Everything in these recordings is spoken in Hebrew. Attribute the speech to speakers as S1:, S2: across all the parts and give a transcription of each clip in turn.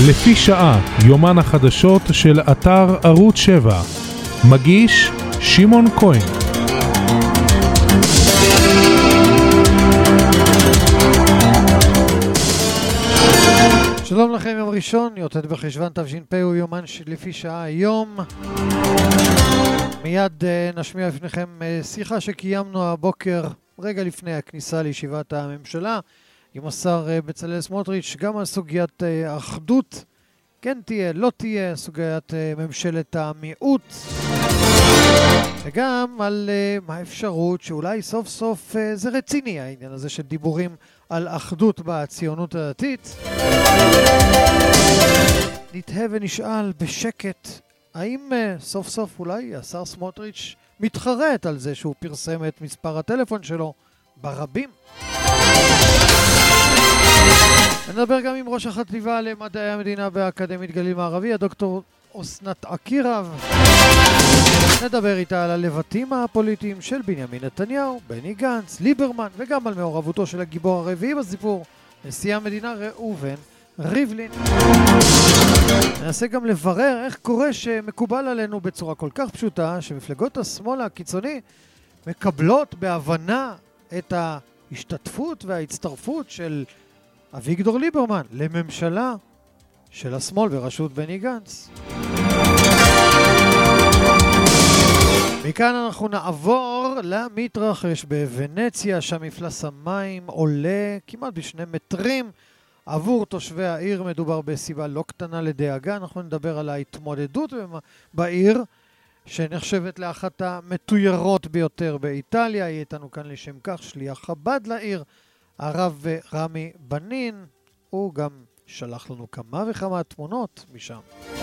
S1: לפי שעה, יומן החדשות של אתר ערוץ 7. מגיש שמעון כהן.
S2: שלום לכם, יום ראשון, י"ט בחשוון תשפ"א, הוא יומן לפי שעה היום. מיד נשמיע לפניכם שיחה שקיימנו הבוקר רגע לפני הכניסה לישיבת הממשלה עם השר בצלאל סמוטריץ', גם על סוגיית האחדות, כן תהיה, לא תהיה, סוגיית ממשלת המיעוט, וגם על האפשרות שאולי סוף סוף זה רציני העניין הזה של דיבורים על אחדות בציונות הדתית. נתהה ונשאל בשקט, האם סוף סוף אולי השר סמוטריץ' מתחרט על זה שהוא פרסם את מספר הטלפון שלו ברבים? נדבר גם עם ראש החטיבה למדעי המדינה באקדמית גליל מערבי, הדוקטור אסנת עקירב. נדבר איתה על הלבטים הפוליטיים של בנימין נתניהו, בני גנץ, ליברמן, וגם על מעורבותו של הגיבור הרביעי בסיפור, נשיא המדינה ראובן ריבלין. ננסה גם לברר איך קורה שמקובל עלינו בצורה כל כך פשוטה שמפלגות השמאל הקיצוני מקבלות בהבנה את ההשתתפות וההצטרפות של אביגדור ליברמן לממשלה של השמאל בראשות בני גנץ. מכאן אנחנו נעבור למתרחש בוונציה, שם מפלס המים עולה כמעט ב2 מטרים. עבור תושבי העיר מדובר בסיבה לא קטנה לדאגה. אנחנו נדבר על ההתמודדות בעיר, שנחשבת לאחת המתוירות ביותר באיטליה. יהיה איתנו כאן לשם כך שליח חב"ד לעיר, הרב רמי בנין. הוא גם שלח לנו כמה וכמה תמונות משם.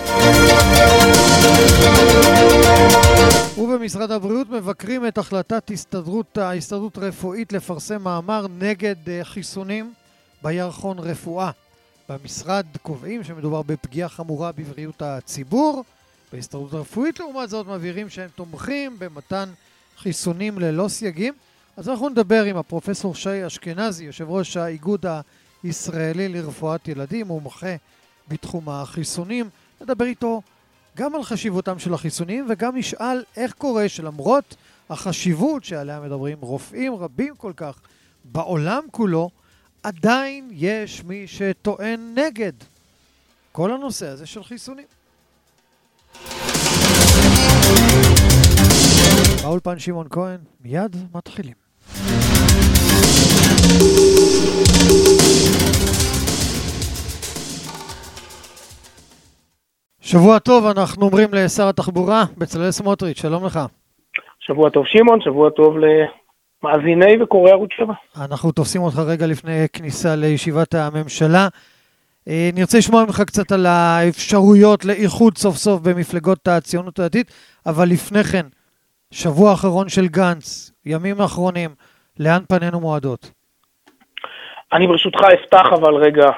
S2: ובמשרד הבריאות מבקרים את החלטת ההסתדרות הרפואית לפרסם מאמר נגד חיסונים בירחון רפואה. במשרד קובעים שמדובר בפגיעה חמורה בבריאות הציבור. בהסתדרות הרפואית לעומת זאת מבהירים שהם תומכים במתן חיסונים ללא סייגים. אז אנחנו נדבר עם הפרופסור שי אשכנזי, יושב ראש האיגוד הישראלי לרפואת ילדים, הוא מומחה בתחום החיסונים. נדבר איתו גם על חשיבותם של החיסונים, וגם נשאל איך קורה שלמרות החשיבות שעליה מדברים רופאים רבים כל כך בעולם כולו, עדיין יש מי שטוען נגד כל הנושא הזה של חיסונים. באולפן שמעון כהן, מיד מתחילים. שבוע טוב, אנחנו אומרים לשר התחבורה בצלאל סמוטריץ', שלום לך.
S3: שבוע טוב שמעון, שבוע טוב למאזיני וקוראי ערוץ 7.
S2: אנחנו תופסים אותך רגע לפני כניסה לישיבת הממשלה. נרצה לשמוע ממך קצת על האפשרויות לאיחוד סוף סוף במפלגות הציונות הדתית, אבל לפני כן, שבוע האחרון של גנץ, ימים האחרונים, לאן פנינו מועדות?
S3: אני ברשותך אפתח אבל רגע,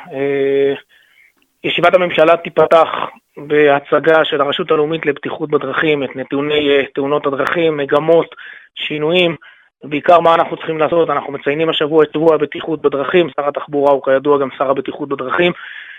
S3: ישיבת הממשלה תיפתח בהצגה של הרשות הלאומית לבטיחות בדרכים, את נתוני תאונות הדרכים, מגמות, שינויים, בעיקר מה אנחנו צריכים לעשות. אנחנו מציינים השבוע את שבוע הבטיחות בדרכים, שר התחבורה הוא כידוע גם שר הבטיחות בדרכים,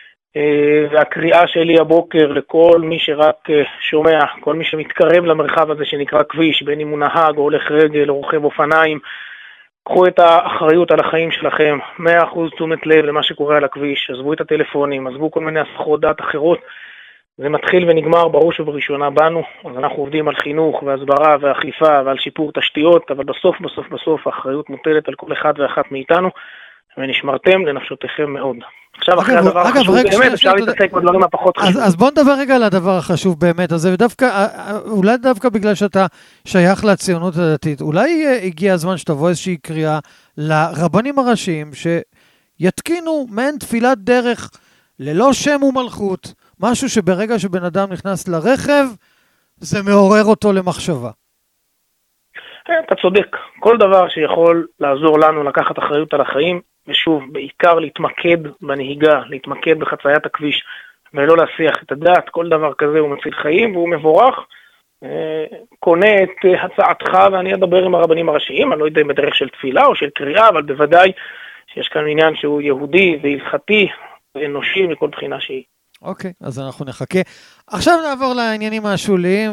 S3: והקריאה שלי הבוקר לכל מי שרק שומע, כל מי שמתקרב למרחב הזה שנקרא כביש, בין אם הוא נהג או הולך רגל או רוכב אופניים, קחו את האחריות על החיים שלכם, 100% תשומת לב למה שקורה על הכביש, עזבו את הטלפונים, עזבו כל מיני הסחות דעת אחרות, זה מתחיל ונגמר בראש ובראשונה בנו. אז אנחנו עובדים על חינוך והסברה ואכיפה ועל שיפור תשתיות, אבל בסוף האחריות מוטלת על כל אחד ואחת מאיתנו, ונשמרתם לנפשותיכם מאוד. עכשיו אחרי הדבר החשוב באמת, אפשר להתעסק בדברים הפחות חשובים.
S2: אז בוא נדבר רגע על הדבר החשוב באמת הזה, אולי דווקא בגלל שאתה שייך לציונות הדתית, אולי הגיע הזמן שתבוא איזושהי קריאה לרבנים הראשיים, שיתקינו מעין תפילת דרך ללא שם ומלכות, משהו שברגע שבן אדם נכנס לרכב, זה מעורר אותו למחשבה.
S3: אתה צודק, כל דבר שיכול לעזור לנו לקחת אחריות על החיים, ושוב, בעיקר להתמקד בנהיגה, להתמקד בחציית הכביש, ולא להסיח את הדעת, כל דבר כזה הוא מציל חיים, והוא מבורך, קונה את הצעתך, ואני אדבר עם הרבנים הראשיים, אני לא יודע אם בדרך של תפילה או של קריאה, אבל בוודאי שיש כאן עניין שהוא יהודי והלכתי, ואנושי מכל בחינה שהיא.
S2: אוקיי, אז אנחנו נחכה. עכשיו נעבור לעניינים השוליים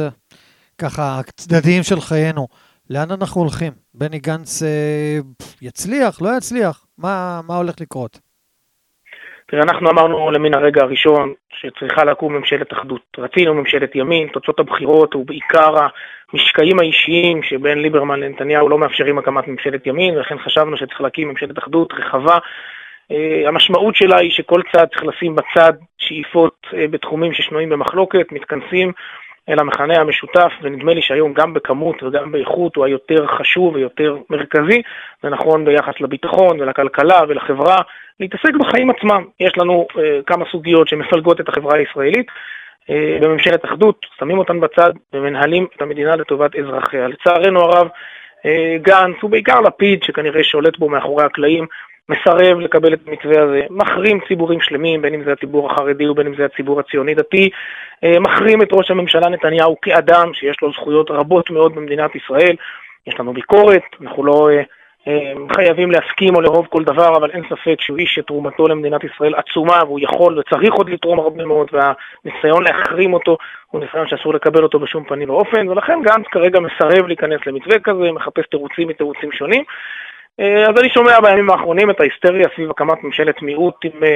S2: וככה הצדדיים של חיינו. לאן אנחנו הולכים? בני גנץ יצליח, לא יצליח? מה הולך לקרות?
S3: תראה, אנחנו אמרנו למן הרגע הראשון שצריכה לקום ממשלת אחדות. רצינו ממשלת ימין, תוצאות הבחירות ובעיקר המשקעים האישיים שבין ליברמן לנתניהו לא מאפשרים הקמת ממשלת ימין, ולכן חשבנו שצריך להקים ממשלת אחדות רחבה. המשמעות שלה היא שכל צד צריך לשים בצד שאיפות בתחומים ששנויים במחלוקת, מתכנסים אל המכנה המשותף, ונדמה לי שהיום גם בכמות וגם באיכות הוא היותר חשוב ויותר מרכזי. זה נכון ביחס לביטחון ולכלכלה ולחברה, להתעסק בחיים עצמם. יש לנו כמה סוגיות שמפלגות את החברה הישראלית, בממשלת אחדות, שמים אותן בצד ומנהלים את המדינה לטובת אזרחיה. לצערנו הרב, גנץ ובעיקר לפיד, שכנראה שולט בו מאחורי הקלעים, מסרב לקבל את המתווה הזה, מחרים ציבורים שלמים, בין אם זה הציבור החרדי ובין אם זה הציבור הציוני דתי, מחרים את ראש הממשלה נתניהו כאדם שיש לו זכויות רבות מאוד במדינת ישראל. יש לנו ביקורת, אנחנו לא חייבים להסכים או לאהוב כל דבר, אבל אין ספק שהוא איש שתרומתו למדינת ישראל עצומה, והוא יכול וצריך עוד לתרום הרבה מאוד, והניסיון להחרים אותו הוא ניסיון שאסור לקבל אותו בשום פנים ואופן, ולכן גנץ כרגע מסרב להיכנס למתווה כזה, מחפש תירוצים מתירוצים שונים. אז אני שומע בימים האחרונים את ההיסטריה סביב הקמת ממשלת מיעוט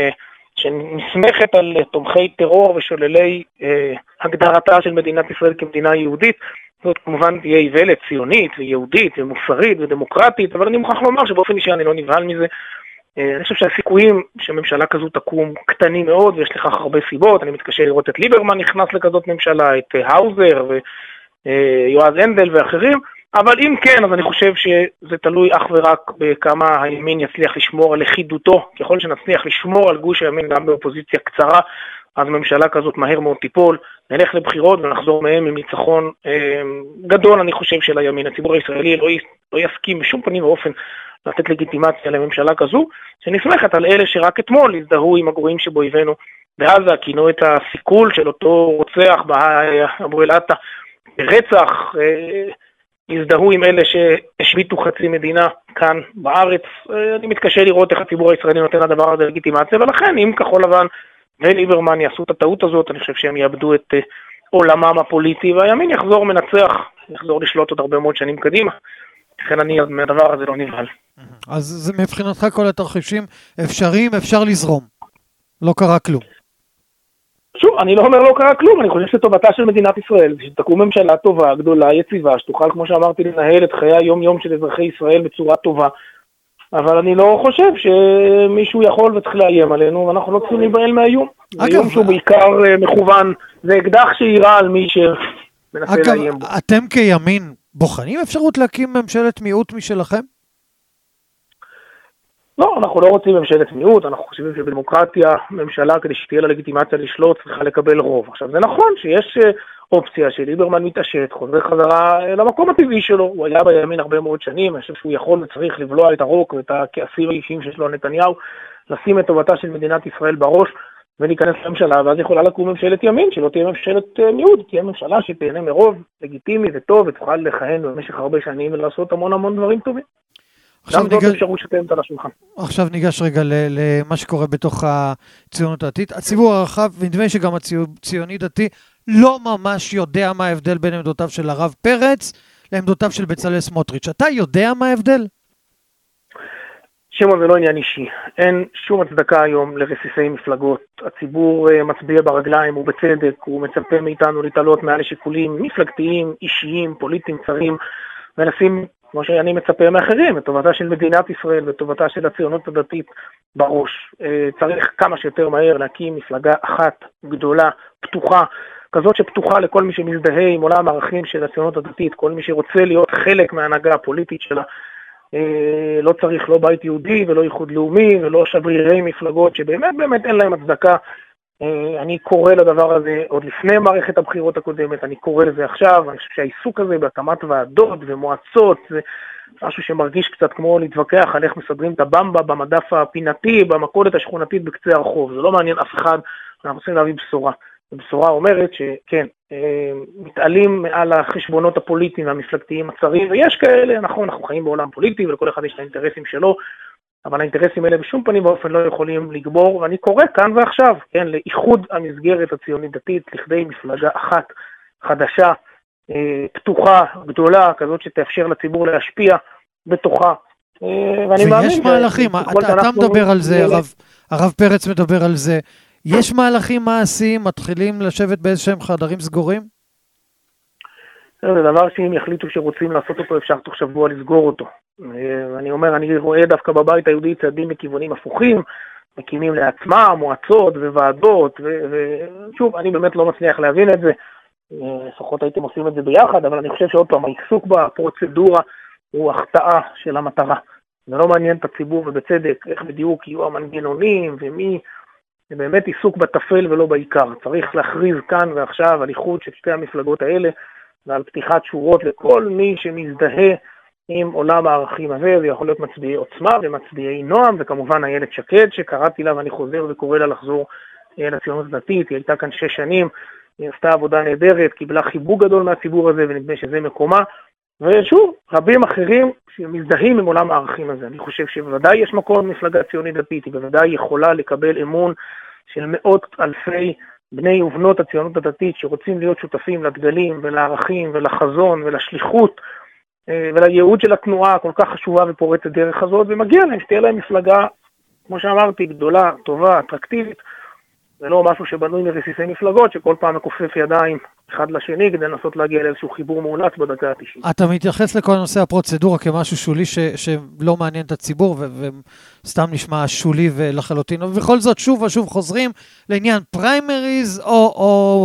S3: שנסמכת על תומכי טרור ושוללי הגדרתה של מדינת ישראל כמדינה יהודית. זאת כמובן תהיה איוולת ציונית ויהודית ומוסרית ודמוקרטית, אבל אני מוכרח לומר שבאופן אישי אני לא נבהל מזה. אני חושב שהסיכויים שממשלה כזו תקום קטנים מאוד, ויש לכך הרבה סיבות. אני מתקשה לראות את ליברמן נכנס לכזאת ממשלה, את האוזר ויועז הנדל ואחרים, אבל אם כן, אז אני חושב שזה תלוי אך ורק בכמה הימין יצליח לשמור על לכידותו. ככל שנצליח לשמור על גוש הימין גם באופוזיציה קצרה, אז ממשלה כזאת מהר מאוד תיפול, נלך לבחירות ונחזור מהם עם ניצחון גדול, אני חושב, של הימין. הציבור הישראלי לא יסכים בשום פנים ואופן לתת לגיטימציה לממשלה כזו, שנסמכת על אלה שרק אתמול הזדהו עם הגרועים שבאויבינו בעזה, כינו את הסיכול של אותו רוצח אבו אל-עטה ברצח, הזדהו עם אלה שהשביתו חצי מדינה כאן בארץ. אני מתקשה לראות איך הציבור הישראלי נותן לדבר הזה לגיטימציה, ולכן אם כחול לבן וליברמן יעשו את הטעות הזאת, אני חושב שהם יאבדו את עולמם הפוליטי, והימין יחזור מנצח, יחזור לשלוט עוד הרבה מאוד שנים קדימה. לכן אני מהדבר הזה לא נבהל.
S2: אז זה מבחינתך כל התרחישים אפשריים, אפשר לזרום. לא קרה כלום.
S3: שוב, אני לא אומר לא קרה כלום, אני חושב שטובתה של מדינת ישראל, שתקום ממשלה טובה, גדולה, יציבה, שתוכל, כמו שאמרתי, לנהל את חיי היום-יום של אזרחי ישראל בצורה טובה, אבל אני לא חושב שמישהו יכול וצריך לאיים עלינו, ואנחנו לא צריכים להיבהל מהאיום. איום שהוא בעיקר מכוון, זה אקדח שירה על מי שמנסה לאיים בו.
S2: אתם כימין בוחנים אפשרות להקים ממשלת מיעוט משלכם?
S3: לא, אנחנו לא רוצים ממשלת מיעוט, אנחנו חושבים שבדמוקרטיה, ממשלה כדי שתהיה לה לגיטימציה לשלוט צריכה לקבל רוב. עכשיו זה נכון שיש אופציה שליברמן מתעשת, חוזר חזרה למקום הטבעי שלו, הוא היה בימין הרבה מאוד שנים, אני חושב שהוא יכול וצריך לבלוע את הרוק ואת הכעסים האישיים שיש לו על נתניהו, לשים את טובתה של מדינת ישראל בראש ולהיכנס לממשלה, ואז יכולה לקום ממשלת ימין, שלא תהיה ממשלת מיעוט, תהיה ממשלה שתהנה מרוב לגיטימי וטוב, ותוכל לכהן במשך הרבה שנים ולעשות המון דברים טובים.
S2: עכשיו ניגש רגע למה שקורה בתוך הציונות הדתית. הציבור הרחב, ונדמה שגם הציוני דתי, לא ממש יודע מה ההבדל בין עמדותיו של הרב פרץ לעמדותיו של בצלאל סמוטריץ'. אתה יודע מה ההבדל?
S3: שמעון, זה לא עניין אישי. אין שום הצדקה היום לרסיסי מפלגות. הציבור מצביע ברגליים, ובצדק, הוא מצפה מאיתנו להתעלות מעל לשיקולים מפלגתיים, אישיים, פוליטיים, צרים, ולשים, כמו שאני מצפה מאחרים, את טובתה של מדינת ישראל וטובתה של הציונות הדתית בראש. צריך כמה שיותר מהר להקים מפלגה אחת, גדולה, פתוחה, כזאת שפתוחה לכל מי שמזדהה עם עולם הערכים של הציונות הדתית, כל מי שרוצה להיות חלק מההנהגה הפוליטית שלה. לא צריך לא בית יהודי ולא ייחוד לאומי ולא שברירי מפלגות שבאמת אין להם הצדקה. אני קורא לדבר הזה עוד לפני מערכת הבחירות הקודמת, אני קורא לזה עכשיו. אני חושב שהעיסוק הזה בהקמת ועדות ומועצות זה משהו שמרגיש קצת כמו להתווכח על איך מסדרים את הבמבה במדף הפינתי, במכולת השכונתית בקצה הרחוב. זה לא מעניין אף אחד, אנחנו רוצים להביא בשורה. הבשורה אומרת שכן, מתעלים מעל החשבונות הפוליטיים והמפלגתיים הצרים, ויש כאלה, נכון, אנחנו חיים בעולם פוליטי ולכל אחד יש את האינטרסים שלו, אבל האינטרסים האלה בשום פנים ואופן לא יכולים לגבור, ואני קורא כאן ועכשיו, כן, לאיחוד המסגרת הציונית דתית, לכדי מפלגה אחת, חדשה, פתוחה, גדולה, כזאת שתאפשר לציבור להשפיע בתוכה. ואני מאמין
S2: ויש מהלכים, אתה מדבר על זה, הרב פרץ מדבר על זה, יש מהלכים מעשיים, מתחילים לשבת באיזשהם חדרים סגורים?
S3: זה דבר שאם יחליטו שרוצים לעשות אותו, אפשר תוך שבוע לסגור אותו. ואני אומר, אני רואה דווקא בבית היהודי צעדים מכיוונים הפוכים, מקימים לעצמם, מועצות וועדות, ושוב, אני באמת לא מצליח להבין את זה, לפחות הייתם עושים את זה ביחד, אבל אני חושב שעוד פעם, העיסוק בפרוצדורה הוא החטאה של המטרה. זה לא מעניין את הציבור, ובצדק, איך בדיוק יהיו המנגנונים, ומי, זה באמת עיסוק בטפל ולא בעיקר. צריך להכריז כאן ועכשיו על איחוד של שתי המפלגות האלה, ועל פתיחת שורות לכל מי שמזדהה עם עולם הערכים הזה. זה יכול להיות מצביעי עוצמה ומצביעי נועם, וכמובן איילת שקד, שקראתי לה ואני חוזר וקורא לה לחזור לציונות הדתית. היא הייתה כאן 6 שנים, היא עשתה עבודה נהדרת, קיבלה חיבוק גדול מהציבור הזה, ונדמה שזה מקומה. ושוב, רבים אחרים שמזדהים עם עולם הערכים הזה. אני חושב שבוודאי יש מקום מפלגה ציונית דתית, היא בוודאי יכולה לקבל אמון של מאות אלפי בני ובנות הציונות הדתית שרוצים להיות שותפים לדגלים ולערכים ולחזון ולשליחות ולייעוד של התנועה הכל כך חשובה ופורצת דרך הזאת, ומגיע להם שתהיה להם מפלגה, כמו שאמרתי, גדולה, טובה, אטרקטיבית. זה לא משהו שבנוי מרסיסי מפלגות שכל פעם מקופף ידיים אחד לשני כדי לנסות להגיע לאיזשהו חיבור מאולץ בדקה ה-90.
S2: אתה מתייחס לכל נושא הפרוצדורה כמשהו שולי שלא מעניין את הציבור וסתם נשמע שולי ולחלוטין, ובכל זאת שוב ושוב חוזרים לעניין פריימריז או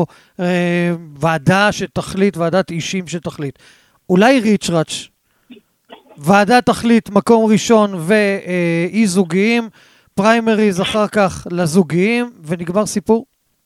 S2: ועדה שתחליט, ועדת אישים שתחליט. אולי ריצ'ראץ', ועדה תחליט מקום ראשון ואי זוגיים, פריימריז אחר כך לזוגיים, ונגמר סיפור?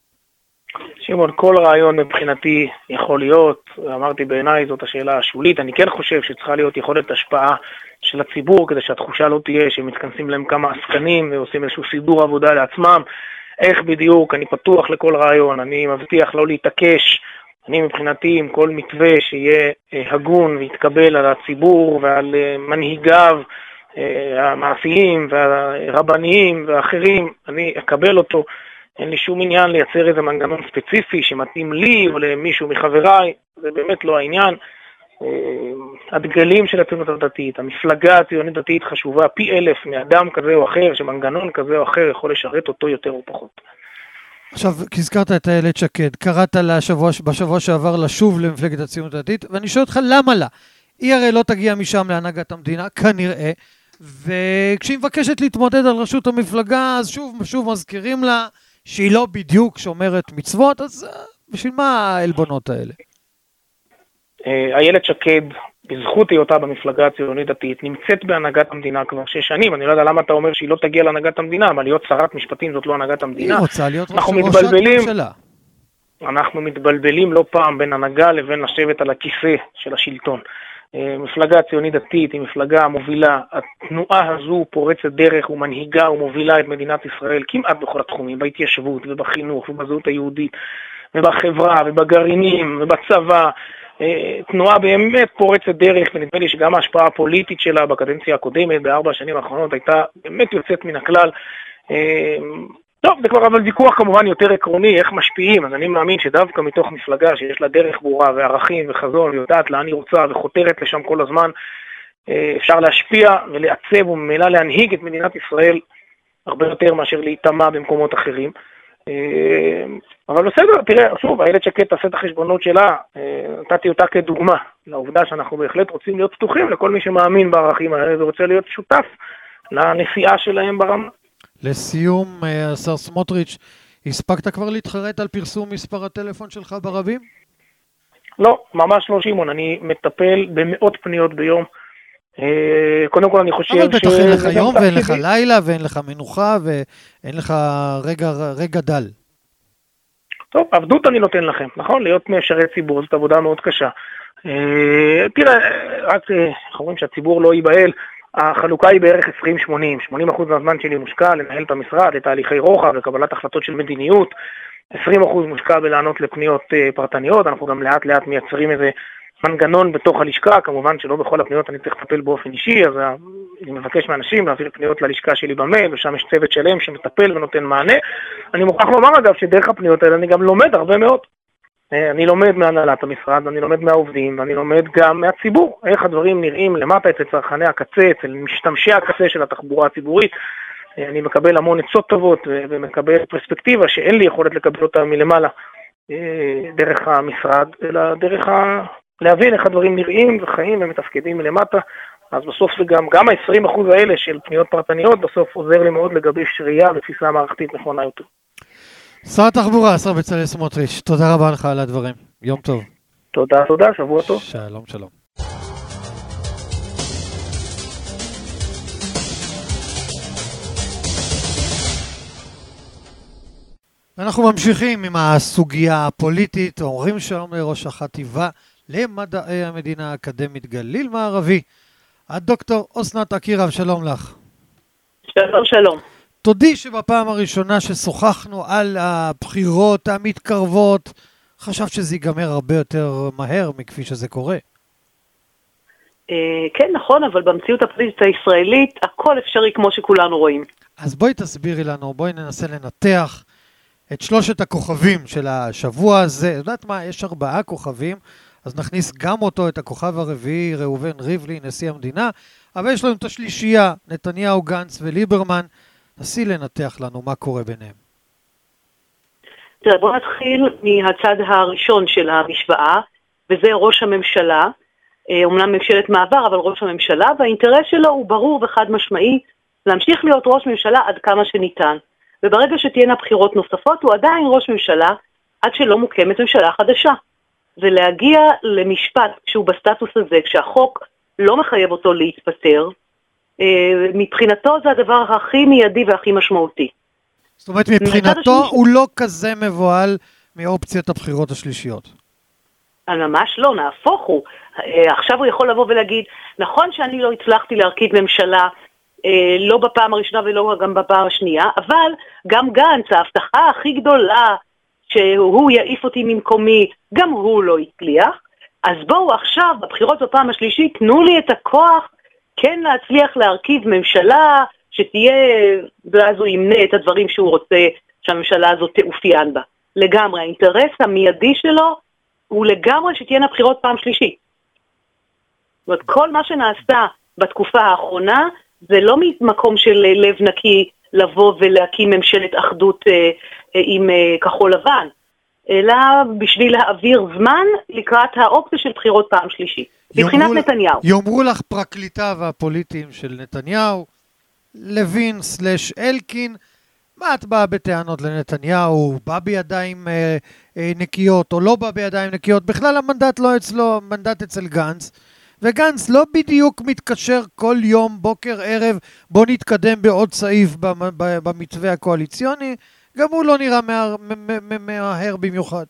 S3: שמעון, כל רעיון מבחינתי יכול להיות, אמרתי בעיניי זאת השאלה השולית, אני כן חושב שצריכה להיות יכולת השפעה של הציבור, כדי שהתחושה לא תהיה שמתכנסים להם כמה עסקנים ועושים איזשהו סידור עבודה לעצמם. איך בדיוק, אני פתוח לכל רעיון, אני מבטיח לא להתעקש, אני מבחינתי עם כל מתווה שיהיה הגון ויתקבל על הציבור ועל מנהיגיו, המעשיים והרבניים ואחרים, אני אקבל אותו. אין לי שום עניין לייצר איזה מנגנון ספציפי שמתאים לי או למישהו מחבריי, זה באמת לא העניין. הדגלים של הציונות הדתית, המפלגה הציונית דתית חשובה פי 1000 מאדם כזה או אחר, שמנגנון כזה או אחר יכול לשרת אותו יותר או פחות.
S2: עכשיו, הזכרת את איילת שקד, קראת לה בשבוע שעבר לשוב למפלגת הציונות הדתית, ואני שואל אותך למה לה? היא הרי לא תגיע משם להנהגת המדינה, כנראה, וכשהיא מבקשת להתמודד על ראשות המפלגה, אז שוב מזכירים לה שהיא לא בדיוק שומרת מצוות, אז בשביל מה העלבונות האלה?
S3: איילת שקד, בזכות היותה במפלגה הציונית דתית, נמצאת בהנהגת המדינה כבר 6 שנים. אני לא יודע למה אתה אומר שהיא לא תגיע להנהגת המדינה, אבל להיות שרת משפטים זאת לא הנהגת המדינה.
S2: היא רוצה להיות ראשת ממשלה.
S3: אנחנו מתבלבלים לא פעם בין הנהגה לבין לשבת על הכיסא של השלטון. מפלגה הציונית דתית היא מפלגה מובילה, התנועה הזו פורצת דרך ומנהיגה ומובילה את מדינת ישראל כמעט בכל התחומים, בהתיישבות ובחינוך ובזהות היהודית ובחברה ובגרעינים ובצבא. תנועה באמת פורצת דרך, ונדמה לי שגם ההשפעה הפוליטית שלה בקדנציה הקודמת, ב4 השנים האחרונות, הייתה באמת יוצאת מן הכלל. טוב, זה כבר אבל ויכוח כמובן יותר עקרוני, איך משפיעים, אז אני מאמין שדווקא מתוך מפלגה שיש לה דרך ברורה וערכים וחזון, ויודעת לאן היא רוצה וחותרת לשם כל הזמן, אפשר להשפיע ולעצב וממילא להנהיג את מדינת ישראל הרבה יותר מאשר להיטמע במקומות אחרים. אבל בסדר, תראה, שוב, איילת שקד תעשה את החשבונות שלה, נתתי אותה כדוגמה לעובדה שאנחנו בהחלט רוצים להיות פתוחים לכל מי שמאמין בערכים האלה ורוצה להיות שותף לנסיעה שלהם ברמה.
S2: לסיום, השר סמוטריץ', הספקת כבר להתחרט על פרסום מספר הטלפון שלך ברבים?
S3: לא, ממש לא, שמעון, אני מטפל במאות פניות ביום. קודם כל אני חושב
S2: אבל בטח אין לך יום ואין לך לילה ואין לך מנוחה ואין לך רגע דל.
S3: טוב, עבדות אני נותן לכם, נכון? להיות משרת ציבור זאת עבודה מאוד קשה. תראה, רק אומרים שהציבור לא ייבהל, החלוקה היא בערך 20-80, 80% מהזמן שלי מושקע לנהל את המשרד, לתהליכי רוחב, לקבלת החלטות של מדיניות, 20% מושקע בלענות לפניות פרטניות, אנחנו גם לאט לאט מייצרים איזה מנגנון בתוך הלשכה, כמובן שלא בכל הפניות אני צריך לטפל באופן אישי, אז אני מבקש מאנשים להעביר פניות ללשכה שלי במייל, ושם יש צוות שלם שמטפל ונותן מענה. אני מוכרח לומר אגב שדרך הפניות האלה אני גם לומד הרבה מאוד. אני לומד מהנהלת המשרד, אני לומד מהעובדים, ואני לומד גם מהציבור, איך הדברים נראים למטה אצל צרכני הקצה, אצל משתמשי הקצה של התחבורה הציבורית. אני מקבל המון עצות טובות ומקבל פרספקטיבה שאין לי יכולת לקבל אותה מלמעלה דרך המשרד, אלא דרך להבין איך הדברים נראים וחיים ומתפקדים מלמטה. אז בסוף זה גם ה-20% האלה של פניות פרטניות בסוף עוזר לי מאוד לגבש ראייה ותפיסה מערכתית נכונה יותר.
S2: שר התחבורה, השר בצלאל סמוטריץ', תודה רבה לך על הדברים. יום טוב.
S3: תודה, שבוע טוב.
S2: שלום, שלום. אנחנו ממשיכים עם הסוגיה הפוליטית. אומרים שלום לראש החטיבה למדעי המדינה האקדמית גליל מערבי, הדוקטור אסנת אקירב, שלום לך.
S4: שלום, שלום.
S2: תודי שבפעם הראשונה ששוחחנו על הבחירות המתקרבות, חשב שזה ייגמר הרבה יותר מהר מכפי שזה קורה.
S4: כן, נכון, אבל במציאות הפוליטית הישראלית הכל אפשרי כמו שכולנו רואים.
S2: אז בואי תסבירי לנו, בואי ננסה לנתח את שלושת הכוכבים של השבוע הזה. יודעת מה, יש 4 כוכבים, אז נכניס גם אותו, את הכוכב הרביעי, ראובן ריבלין, נשיא המדינה, אבל יש לנו את השלישייה, נתניהו, גנץ וליברמן. נסי לנתח לנו מה קורה ביניהם.
S4: תראה, בוא נתחיל מהצד הראשון של המשוואה, וזה ראש הממשלה, אומנם ממשלת מעבר, אבל ראש הממשלה, והאינטרס שלו הוא ברור וחד משמעי, להמשיך להיות ראש ממשלה עד כמה שניתן. וברגע שתהיינה בחירות נוספות, הוא עדיין ראש ממשלה, עד שלא מוקמת ממשלה חדשה. ולהגיע למשפט כשהוא בסטטוס הזה, כשהחוק לא מחייב אותו להתפטר, מבחינתו זה הדבר הכי מיידי והכי משמעותי.
S2: זאת אומרת, מבחינתו הוא לא כזה מבועל מאופציית הבחירות השלישיות.
S4: ממש לא, נהפוך הוא. עכשיו הוא יכול לבוא ולהגיד, נכון שאני לא הצלחתי להרכיב ממשלה, לא בפעם הראשונה ולא גם בפעם השנייה, אבל גם גנץ, ההבטחה הכי גדולה שהוא יעיף אותי ממקומי, גם הוא לא הצליח. אז בואו עכשיו, בבחירות בפעם השלישית, תנו לי את הכוח כן להצליח להרכיב ממשלה שתהיה, ואז הוא ימנה את הדברים שהוא רוצה שהממשלה הזאת תאופיין בה. לגמרי, האינטרס המיידי שלו הוא לגמרי שתהיינה בחירות פעם שלישית. זאת אומרת, כל מה שנעשה בתקופה האחרונה, זה לא ממקום של לב נקי לבוא ולהקים ממשלת אחדות עם כחול לבן, אלא בשביל להעביר זמן לקראת האופציה של בחירות פעם שלישית. מבחינת נתניהו.
S2: יאמרו לך פרקליטיו הפוליטיים של נתניהו, לוין/אלקין, מה את באה בטענות לנתניהו? בא בידיים נקיות או לא בא בידיים נקיות? בכלל המנדט לא אצלו, המנדט אצל גנץ, וגנץ לא בדיוק מתקשר כל יום, בוקר, ערב, בוא נתקדם בעוד סעיף במתווה הקואליציוני, גם הוא לא נראה מהר במיוחד.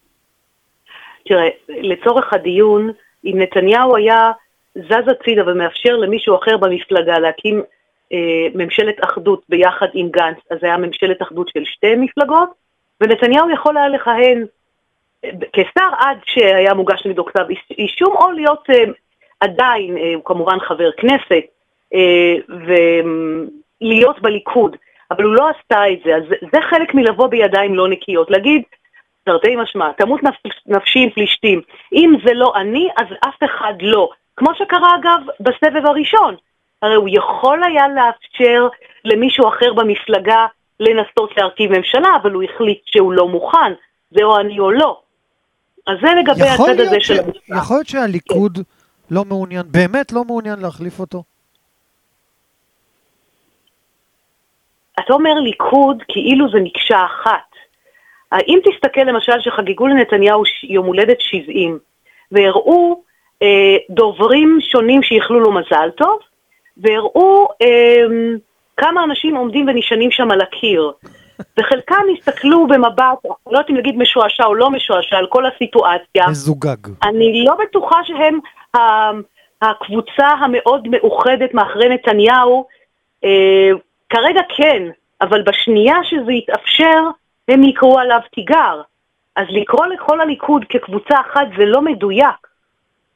S4: תראה, לצורך הדיון, אם נתניהו היה זז הצידה ומאפשר למישהו אחר במפלגה להקים ממשלת אחדות ביחד עם גנץ, אז היה ממשלת אחדות של 2 מפלגות, ונתניהו יכול היה לכהן כשר עד שהיה מוגש נגדו כתב אישום, או להיות עדיין, הוא כמובן חבר כנסת, ולהיות בליכוד, אבל הוא לא עשתה את זה. אז זה חלק מלבוא בידיים לא נקיות, להגיד, תרתי משמע, תמות נפשי עם פלישתים, אם זה לא אני, אז אף אחד לא. כמו שקרה אגב בסבב הראשון, הרי הוא יכול היה לאפשר למישהו אחר במפלגה לנסות להרכיב ממשלה, אבל הוא החליט שהוא לא מוכן, זה או אני או לא. אז זה לגבי הצד הזה של המשפט.
S2: יכול להיות שהליכוד לא מעוניין, באמת לא מעוניין להחליף אותו?
S4: אתה אומר ליכוד כאילו זה מקשה אחת. אם תסתכל למשל שחגיגו לנתניהו יום הולדת 70, והראו דוברים שונים שיכלו לו מזל טוב, והראו כמה אנשים עומדים ונשענים שם על הקיר, וחלקם הסתכלו במבט, לא יודעת אם להגיד משועשע או לא משועשע, על כל הסיטואציה.
S2: מזוגג.
S4: אני לא בטוחה שהם הקבוצה המאוד מאוחדת מאחרי נתניהו, כרגע כן, אבל בשנייה שזה יתאפשר, הם יקראו עליו תיגר. אז לקרוא לכל הליכוד כקבוצה אחת זה לא מדויק.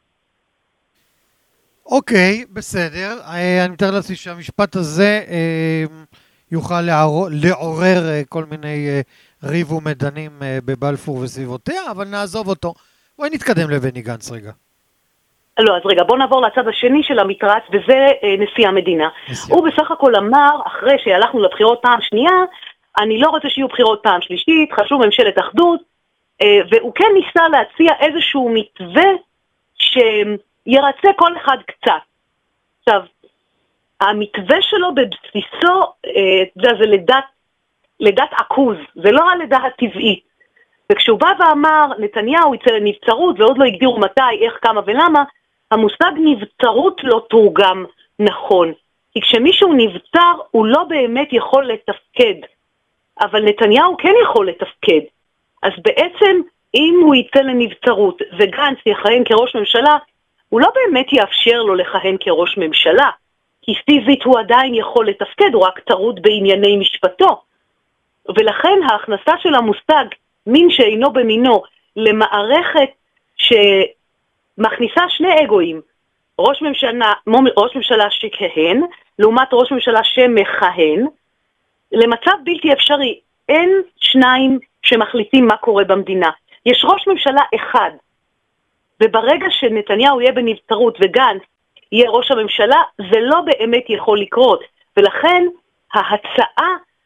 S2: אוקיי, בסדר. אני מתאר לעצמי שהמשפט הזה יוכל לעורר כל מיני ריב ומדנים בבלפור וסביבותיה, אבל נעזוב אותו. בואי נתקדם לבני גנץ רגע.
S4: לא, אז רגע, בוא נעבור לצד השני של המתרס, וזה נשיא המדינה. הוא בסך הכל אמר, אחרי שהלכנו לבחירות פעם שנייה, אני לא רוצה שיהיו בחירות פעם שלישית, חשוב ממשלת אחדות, והוא כן ניסה להציע איזשהו מתווה שירצה כל אחד קצת. עכשיו, המתווה שלו בבסיסו, זה לידת עכוז, זה לא הלידה הטבעית. וכשהוא בא ואמר, נתניהו יצא לנבצרות, ועוד לא הגדירו מתי, איך, כמה ולמה, המושג נבצרות לא תורגם נכון. כי כשמישהו נבצר, הוא לא באמת יכול לתפקד. אבל נתניהו כן יכול לתפקד. אז בעצם, אם הוא יצא לנבצרות וגנץ יכהן כראש ממשלה, הוא לא באמת יאפשר לו לכהן כראש ממשלה. כי פיזית הוא עדיין יכול לתפקד, הוא רק טרוד בענייני משפטו. ולכן ההכנסה של המושג מין שאינו במינו למערכת שמכניסה שני אגואים, ראש ממשלה שכהן לעומת ראש ממשלה שמכהן, למצב בלתי אפשרי. אין שניים שמחליטים מה קורה במדינה. יש ראש ממשלה אחד, וברגע שנתניהו יהיה בנבצרות וגנץ יהיה ראש הממשלה, זה לא באמת יכול לקרות. ולכן ההצעה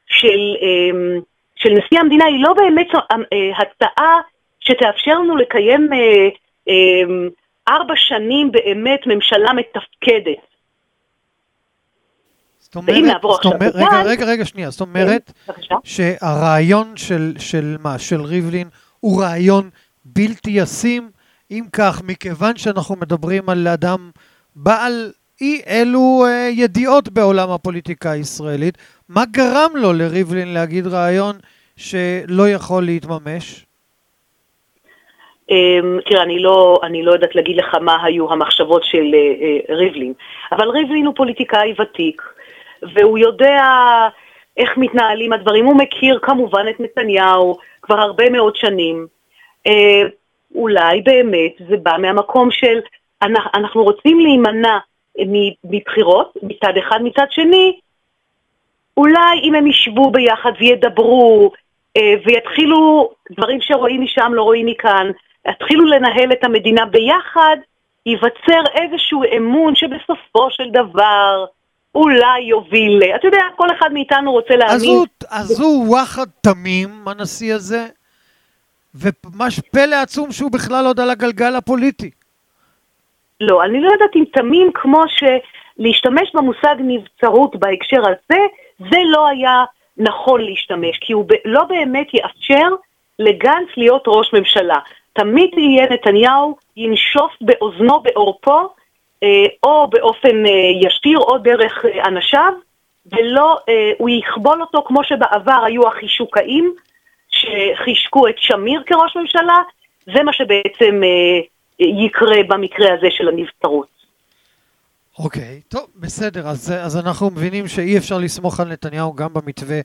S4: של נשיא המדינה היא לא באמת הצעה שתאפשר לנו לקיים 4 שנים באמת ממשלה מתפקדת.
S2: זאת אומרת, רגע, שנייה. זאת אומרת שהרעיון של ריבלין הוא רעיון בלתי ישים, אם כך, מכיוון שאנחנו מדברים על אדם בעל אי אלו ידיעות בעולם הפוליטיקה הישראלית, מה גרם לו לריבלין להגיד רעיון שלא יכול להתממש?
S4: תראה, אני לא יודעת להגיד לך מה היו המחשבות של ריבלין, אבל ריבלין הוא פוליטיקאי ותיק, והוא יודע איך מתנהלים הדברים, הוא מכיר כמובן את נתניהו כבר הרבה מאוד שנים. אולי באמת זה בא מהמקום של אנחנו רוצים להימנע מבחירות מצד אחד, מצד שני אולי אם הם ישבו ביחד וידברו ויתחילו דברים שרואים משם לא רואים מכאן, יתחילו לנהל את המדינה ביחד, ייווצר איזשהו אמון שבסופו של דבר אולי יוביל. אתה יודע, כל אחד מאיתנו רוצה להאמין.
S2: אז הוא וואחד תמים, הנשיא הזה, ומש פלא עצום שהוא בכלל עוד על הגלגל הפוליטי.
S4: לא, אני לא יודעת אם תמים כמו שלהשתמש במושג נבצרות בהקשר הזה, זה לא היה נכון להשתמש, כי הוא לא באמת יאפשר לגנץ להיות ראש ממשלה. תמיד יהיה נתניהו ינשוף באוזנו בעורפו, או באופן ישיר או דרך אנשיו, ולא, הוא יכבול אותו כמו שבעבר היו החישוקאים שחישקו את שמיר כראש ממשלה, זה מה שבעצם יקרה במקרה הזה של הנבצרות.
S2: אוקיי, טוב, בסדר, אז אנחנו מבינים שאי אפשר לסמוך על נתניהו גם במתווה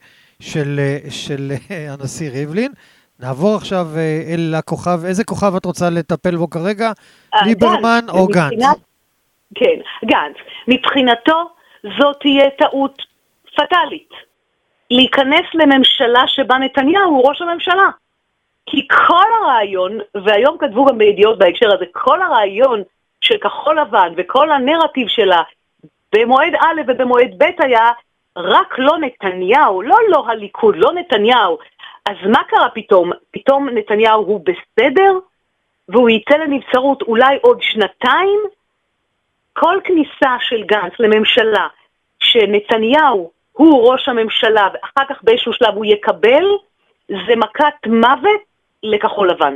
S2: של הנשיא ריבלין. נעבור עכשיו אל הכוכב, איזה כוכב את רוצה לטפל בו כרגע? ליברמן או גנץ?
S4: כן, גנץ. מבחינתו זו תהיה טעות פטלית. להיכנס לממשלה שבה נתניהו הוא ראש הממשלה. כי כל הרעיון, והיום כתבו גם בידיעות בהקשר הזה, כל הרעיון של כחול לבן וכל הנרטיב שלה במועד א' ובמועד ב' היה רק לא נתניהו, לא הליכוד, לא נתניהו. אז מה קרה פתאום? פתאום נתניהו הוא בסדר והוא יצא לנבצרות אולי עוד 2? כל כניסה של גנץ לממשלה שנתניהו הוא ראש הממשלה ואחר כך באיזשהו שלב הוא יקבל, זה מכת מוות לכחול לבן.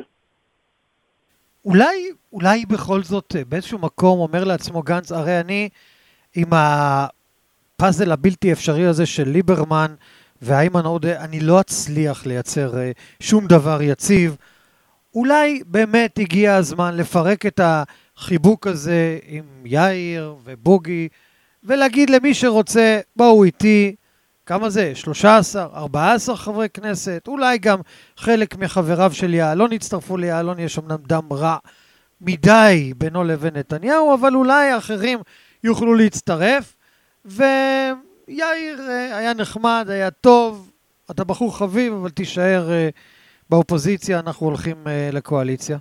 S2: אולי בכל זאת באיזשהו מקום אומר לעצמו גנץ, הרי אני עם הפאזל הבלתי אפשרי הזה של ליברמן והאיימן עודה, אני לא אצליח לייצר שום דבר יציב. אולי באמת הגיע הזמן לפרק את החיבוק הזה עם יאיר ובוגי, ולהגיד למי שרוצה, בואו איתי, כמה זה? 13, 14 חברי כנסת, אולי גם חלק מחבריו של יעלון יצטרפו ליעלון, יש אמנם דם רע מדי בינו לבין נתניהו, אבל אולי אחרים יוכלו להצטרף, ויאיר היה נחמד, היה טוב, אתה בחור חביב, אבל תישאר באופוזיציה, אנחנו הולכים לקואליציה.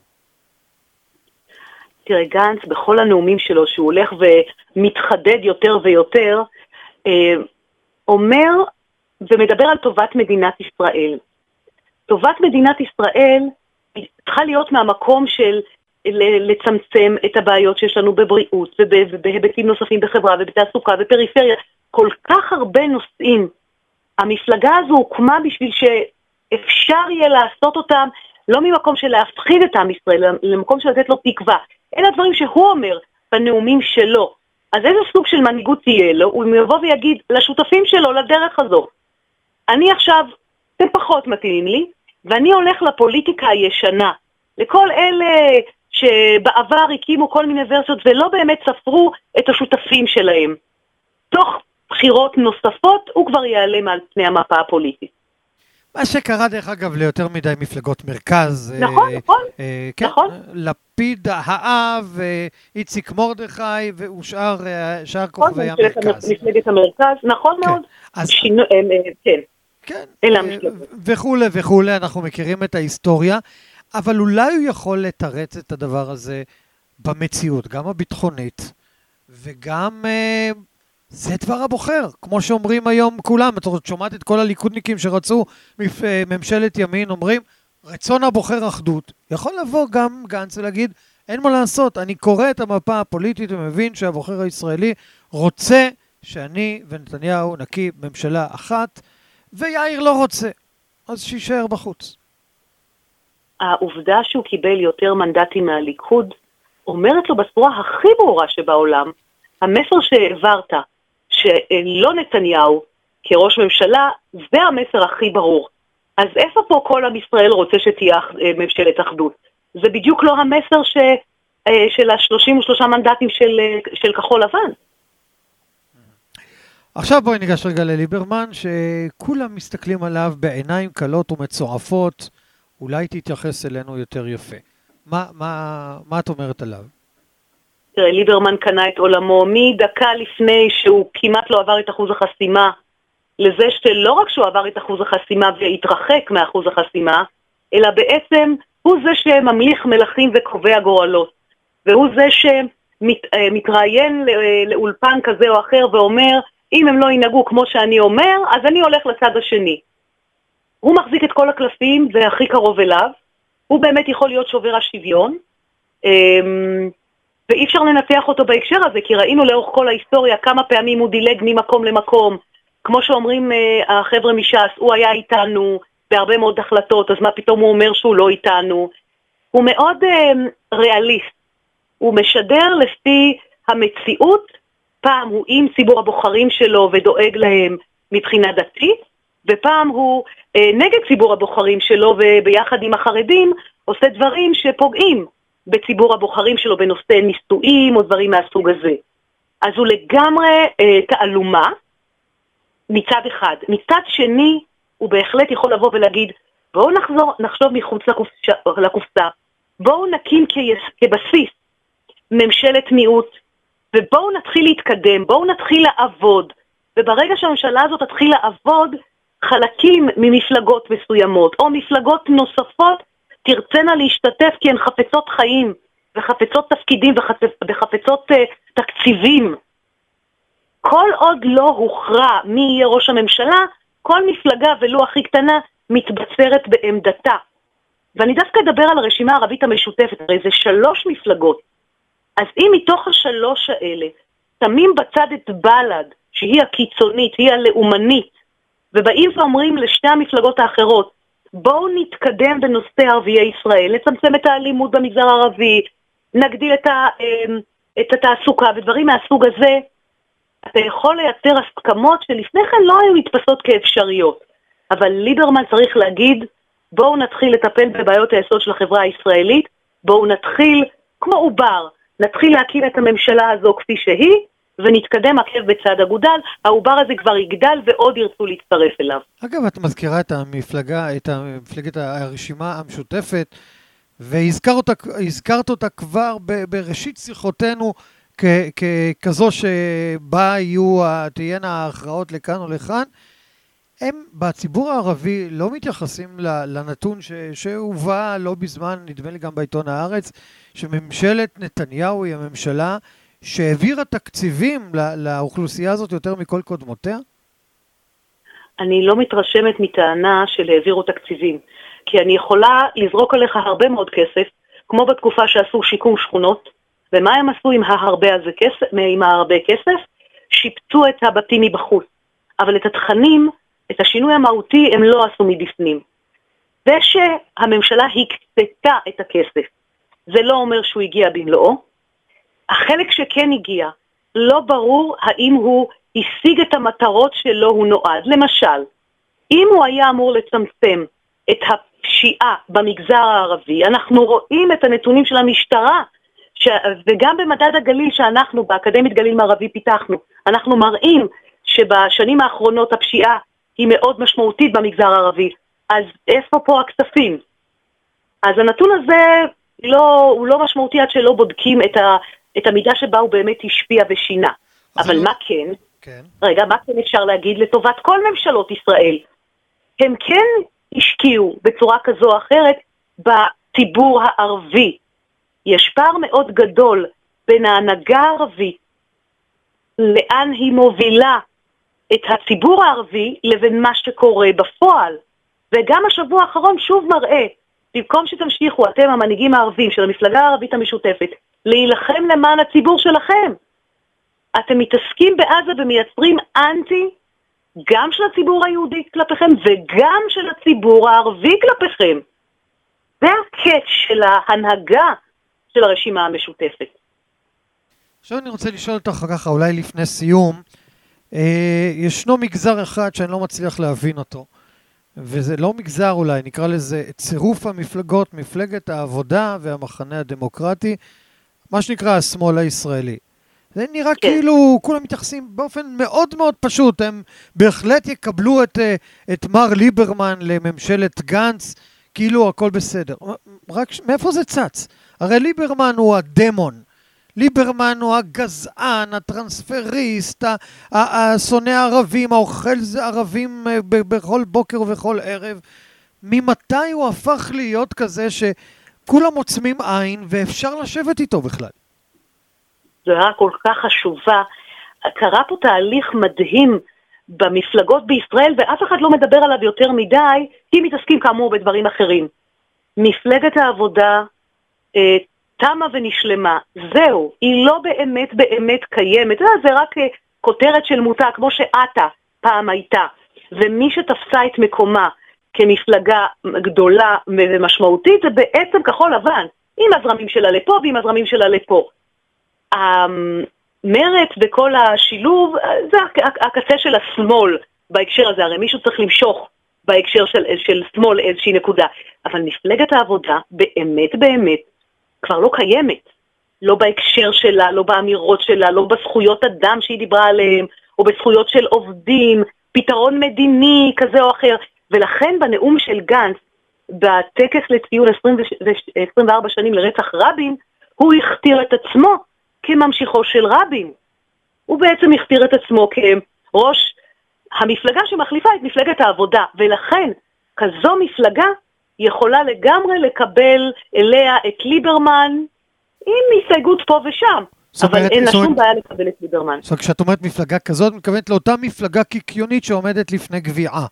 S4: תראה, גנץ, בכל הנאומים שלו, שהוא הולך ומתחדד יותר ויותר, אומר ומדבר על טובת מדינת ישראל. טובת מדינת ישראל צריכה להיות מהמקום של לצמצם את הבעיות שיש לנו בבריאות ובהיבטים נוספים בחברה ובתעסוקה ובפריפריה. כל כך הרבה נושאים. המפלגה הזו הוקמה בשביל שאפשר יהיה לעשות אותם לא ממקום של להפחיד את עם ישראל, למקום של לתת לו תקווה. אלה הדברים שהוא אומר בנאומים שלו. אז איזה סוג של מנהיגות תהיה לו? הוא יבוא ויגיד לשותפים שלו לדרך הזו. אני עכשיו, אתם פחות מתאימים לי, ואני הולך לפוליטיקה הישנה. לכל אלה שבעבר הקימו כל מיני ורסיות ולא באמת ספרו את השותפים שלהם. תוך בחירות נוספות הוא כבר ייעלם על פני המפה הפוליטית.
S2: מה שקרה דרך אגב ליותר מדי מפלגות מרכז.
S4: נכון, נכון.
S2: כן,
S4: נכון.
S2: לפיד האב, איציק מרדכי ושאר כוכבי המרכז.
S4: מפלגת המרכז, נכון מאוד. כן.
S2: כן,
S4: אלה המפלגות.
S2: וכולי וכולי, אנחנו מכירים את ההיסטוריה, אבל אולי הוא יכול לתרץ את הדבר הזה במציאות, גם הביטחונית, וגם זה דבר הבוחר, כמו שאומרים היום כולם. את שומעת את כל הליכודניקים שרצו ממשלת ימין, אומרים, רצון הבוחר אחדות. יכול לבוא גם גנץ ולהגיד, אין מה לעשות, אני קורא את המפה הפוליטית ומבין שהבוחר הישראלי רוצה שאני ונתניהו נקים ממשלה אחת, ויאיר לא רוצה, אז שישאר בחוץ.
S4: העובדה שהוא קיבל יותר מנדטים מהליכוד, אומרת לו בצורה הכי ברורה שבעולם, המסר שהעברת, שלא נתניהו כראש ממשלה, זה המסר הכי ברור. אז איפה פה כל עם ישראל רוצה שתהיה ממשלת אחדות? זה בדיוק לא המסר של ה-33 מנדטים של כחול לבן.
S2: עכשיו בואי ניגש רגע לליברמן, שכולם מסתכלים עליו בעיניים קלות ומצועפות, אולי תתייחס אלינו יותר יפה. מה את אומרת עליו?
S4: תראה, ליברמן קנה את עולמו מדקה לפני שהוא כמעט לא עבר את אחוז החסימה, לזה שלא רק שהוא עבר את אחוז החסימה והתרחק מאחוז החסימה, אלא בעצם הוא זה שממליך מלכים וקובע גורלות. והוא זה שמתראיין לאולפן כזה או אחר ואומר, אם הם לא ינהגו כמו שאני אומר, אז אני הולך לצד השני. הוא מחזיק את כל הקלפים, זה הכי קרוב אליו. הוא באמת יכול להיות שובר השוויון. ואי אפשר לנתח אותו בהקשר הזה, כי ראינו לאורך כל ההיסטוריה כמה פעמים הוא דילג ממקום למקום. כמו שאומרים החבר'ה מש"ס, הוא היה איתנו בהרבה מאוד החלטות, אז מה פתאום הוא אומר שהוא לא איתנו? הוא מאוד ריאליסט. הוא משדר לפי המציאות, פעם הוא עם ציבור הבוחרים שלו ודואג להם מבחינה דתית, ופעם הוא נגד ציבור הבוחרים שלו וביחד עם החרדים עושה דברים שפוגעים בציבור הבוחרים שלו בנושא נישואים או דברים מהסוג הזה. אז הוא לגמרי תעלומה מצד אחד. מצד שני, הוא בהחלט יכול לבוא ולהגיד, בואו נחשוב מחוץ לקופסה, בואו נקים כבסיס ממשלת מיעוט, ובואו נתחיל להתקדם, בואו נתחיל לעבוד, וברגע שהממשלה הזאת תתחיל לעבוד, חלקים ממפלגות מסוימות, או מפלגות נוספות, תרצנה להשתתף כי הן חפצות חיים, וחפצות תפקידים, וחפצות תקציבים. כל עוד לא הוכרע מי יהיה ראש הממשלה, כל מפלגה ולו הכי קטנה מתבצרת בעמדתה. ואני דווקא אדבר על הרשימה הערבית המשותפת, הרי זה 3 מפלגות. אז אם מתוך ה3 האלה שמים בצד את בל"ד, שהיא הקיצונית, היא הלאומנית, ובאים ואומרים לשתי המפלגות האחרות, בואו נתקדם בנושא ערביי ישראל, נצמצם את האלימות במגזר הערבי, נגדיל את התעסוקה ודברים מהסוג הזה, אתה יכול לייצר הסכמות שלפני כן לא היו נתפסות כאפשריות. אבל ליברמן צריך להגיד, בואו נתחיל לטפל בבעיות היסוד של החברה הישראלית, בואו נתחיל, כמו עובר, נתחיל להקים את הממשלה הזו כפי שהיא, ונתקדם עקב בצד אגודל, העובר הזה כבר יגדל ועוד ירצו להצטרף אליו.
S2: אגב, את מזכירה את המפלגת הרשימה המשותפת, והזכרת אותה כבר בראשית שיחותינו כזו שבה תהיינה ההכרעות לכאן או לכאן. הם בציבור הערבי לא מתייחסים לנתון שהובא לא בזמן, נדמה לי גם בעיתון הארץ, שממשלת נתניהו היא הממשלה שהעבירה תקציבים לאוכלוסייה הזאת יותר מכל קודמותיה?
S4: אני לא מתרשמת מטענה של העבירו תקציבים, כי אני יכולה לזרוק עליך הרבה מאוד כסף, כמו בתקופה שעשו שיקום שכונות, ומה הם עשו עם הרבה כסף? שיפצו את הבתים מבחוץ, אבל את התכנים, את השינוי המהותי הם לא עשו מבפנים. זה שהממשלה הקצתה את הכסף, זה לא אומר שהוא הגיע במלואו. החלק שכן הגיע, לא ברור האם הוא השיג את המטרות שלו הוא נועד. למשל, אם הוא היה אמור לצמצם את הפשיעה במגזר הערבי, אנחנו רואים את הנתונים של המשטרה, וגם במדד הגליל שאנחנו באקדמית גליל מערבי פיתחנו, אנחנו מראים שבשנים האחרונות הפשיעה היא מאוד משמעותית במגזר הערבי. אז איפה פה הכספים? אז הנתון הזה הוא לא משמעותי עד שלא בודקים את המידה שבה הוא באמת השפיע ושינה. אבל מה כן? רגע, מה כן אפשר להגיד לטובת כל ממשלות ישראל? הם כן השקיעו בצורה כזו או אחרת בציבור הערבי. יש פער מאוד גדול בין ההנהגה הערבית, לאן היא מובילה את הציבור הערבי לבין מה שקורה בפועל. וגם השבוע האחרון שוב מראה, במקום שתמשיכו אתם המנהיגים הערבים של המפלגה הערבית המשותפת, להילחם למען הציבור שלכם, אתם מתעסקים בעזה ומייצרים אנטי גם של הציבור היהודי כלפיכם וגם של הציבור הערבי כלפיכם. זה הקץ של ההנהגה של הרשימה המשותפת.
S2: עכשיו אני רוצה לשאול אותך ככה, אולי לפני סיום, ישנו מגזר אחד שאני לא מצליח להבין אותו, וזה לא מגזר אולי, נקרא לזה צירוף המפלגות, מפלגת העבודה והמחנה הדמוקרטי, מה שנקרא השמאל הישראלי. זה נראה כאילו כולם מתייחסים באופן מאוד מאוד פשוט, הם בהחלט יקבלו את מר ליברמן לממשלת גנץ, כאילו הכל בסדר. רק מאיפה זה צץ? הרי ליברמן הוא הדמון, ליברמן הוא הגזען, הטרנספריסט, השונא הערבים, האוכל ערבים בכל בוקר ובכל ערב. ממתי הוא הפך להיות כזה שכולם עוצמים עין ואפשר לשבת איתו בכלל?
S4: זו הערה כל כך חשובה. קרה פה תהליך מדהים במפלגות בישראל, ואף אחד לא מדבר עליו יותר מדי, כי מתעסקים כאמור בדברים אחרים. מפלגת העבודה תמה ונשלמה. זהו, היא לא באמת קיימת. זה רק כותרת של מותג, כמו שעתה פעם הייתה. ומי שתפסה את מקומה כמפלגה גדולה ומשמעותית, זה בעצם כחול לבן, עם הזרמים שלה לפה ועם הזרמים שלה לפה. המרד וכל השילוב, זה הקצה של השמאל בהקשר הזה, הרי מישהו צריך למשוך בהקשר של שמאל איזושהי נקודה, אבל מפלגת העבודה באמת כבר לא קיימת, לא בהקשר שלה, לא באמירות שלה, לא בזכויות אדם שהיא דיברה עליהם, או בזכויות של עובדים, פתרון מדיני כזה או אחר, ולכן בנאום של גנץ, בטקס לציון 24 שנים לרצח רבין, הוא הכתיר את עצמו כממשיכו של רבין. הוא בעצם הכתיר את עצמו כראש המפלגה שמחליפה את מפלגת העבודה, ולכן כזו מפלגה יכולה לגמרי לקבל אליה את ליברמן עם הסתייגות פה ושם, אבל אין לה שום בעיה לקבל את ליברמן.
S2: זאת כשאת אומרת מפלגה כזאת, מתכוונת לאותה מפלגה קיקיונית שעומדת לפני גביעה.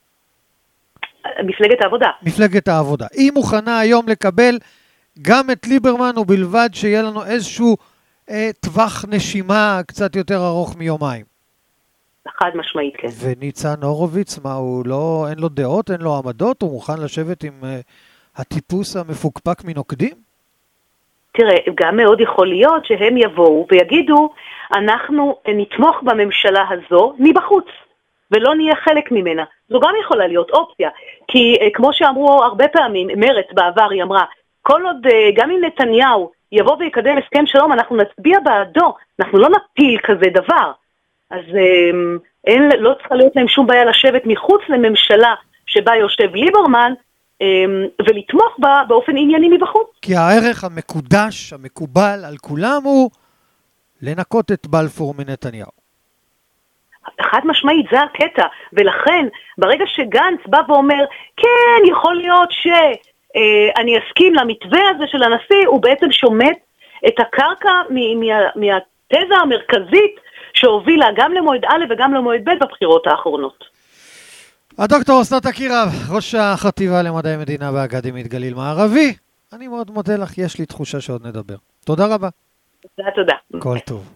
S4: מפלגת העבודה.
S2: מפלגת העבודה. היא מוכנה היום לקבל גם את ליברמן, ובלבד שיהיה לנו איזשהו טווח נשימה קצת יותר ארוך מיומיים.
S4: חד משמעית, כן.
S2: וניצן הורוביץ, מה, אין לו דעות, אין לו עמדות, הוא מוכן לשבת עם הטיפוס המפוקפק מנוקדים?
S4: תראה, גם מאוד יכול להיות שהם יבואו ויגידו, אנחנו נתמוך בממשלה הזו מבחוץ, ולא נהיה חלק ממנה. זו גם יכולה להיות אופציה, כי כמו שאמרו הרבה פעמים, מרצ בעבר היא אמרה, כל עוד גם אם נתניהו יבוא ויקדם הסכם שלום, אנחנו נצביע בעדו, אנחנו לא נפיל כזה דבר. אז לא צריכה להיות להם שום בעיה לשבת מחוץ לממשלה שבה יושב ליברמן, ולתמוך בה באופן ענייני מבחוץ.
S2: כי הערך המקודש, המקובל על כולם הוא לנקות את בלפור מנתניהו.
S4: חד משמעית, זה הקטע, ולכן ברגע שגנץ בא ואומר, כן, יכול להיות שאני אסכים למתווה הזה של הנשיא, הוא בעצם שומט את הקרקע מהתזה המרכזית שהובילה גם למועד א' וגם למועד ב' בבחירות האחרונות.
S2: הדוקטור אסנת אקירב, ראש החטיבה למדעי מדינה באקדמית גליל מערבי, אני מאוד מודה לך, יש לי תחושה שעוד נדבר. תודה רבה.
S4: תודה.
S2: כל טוב.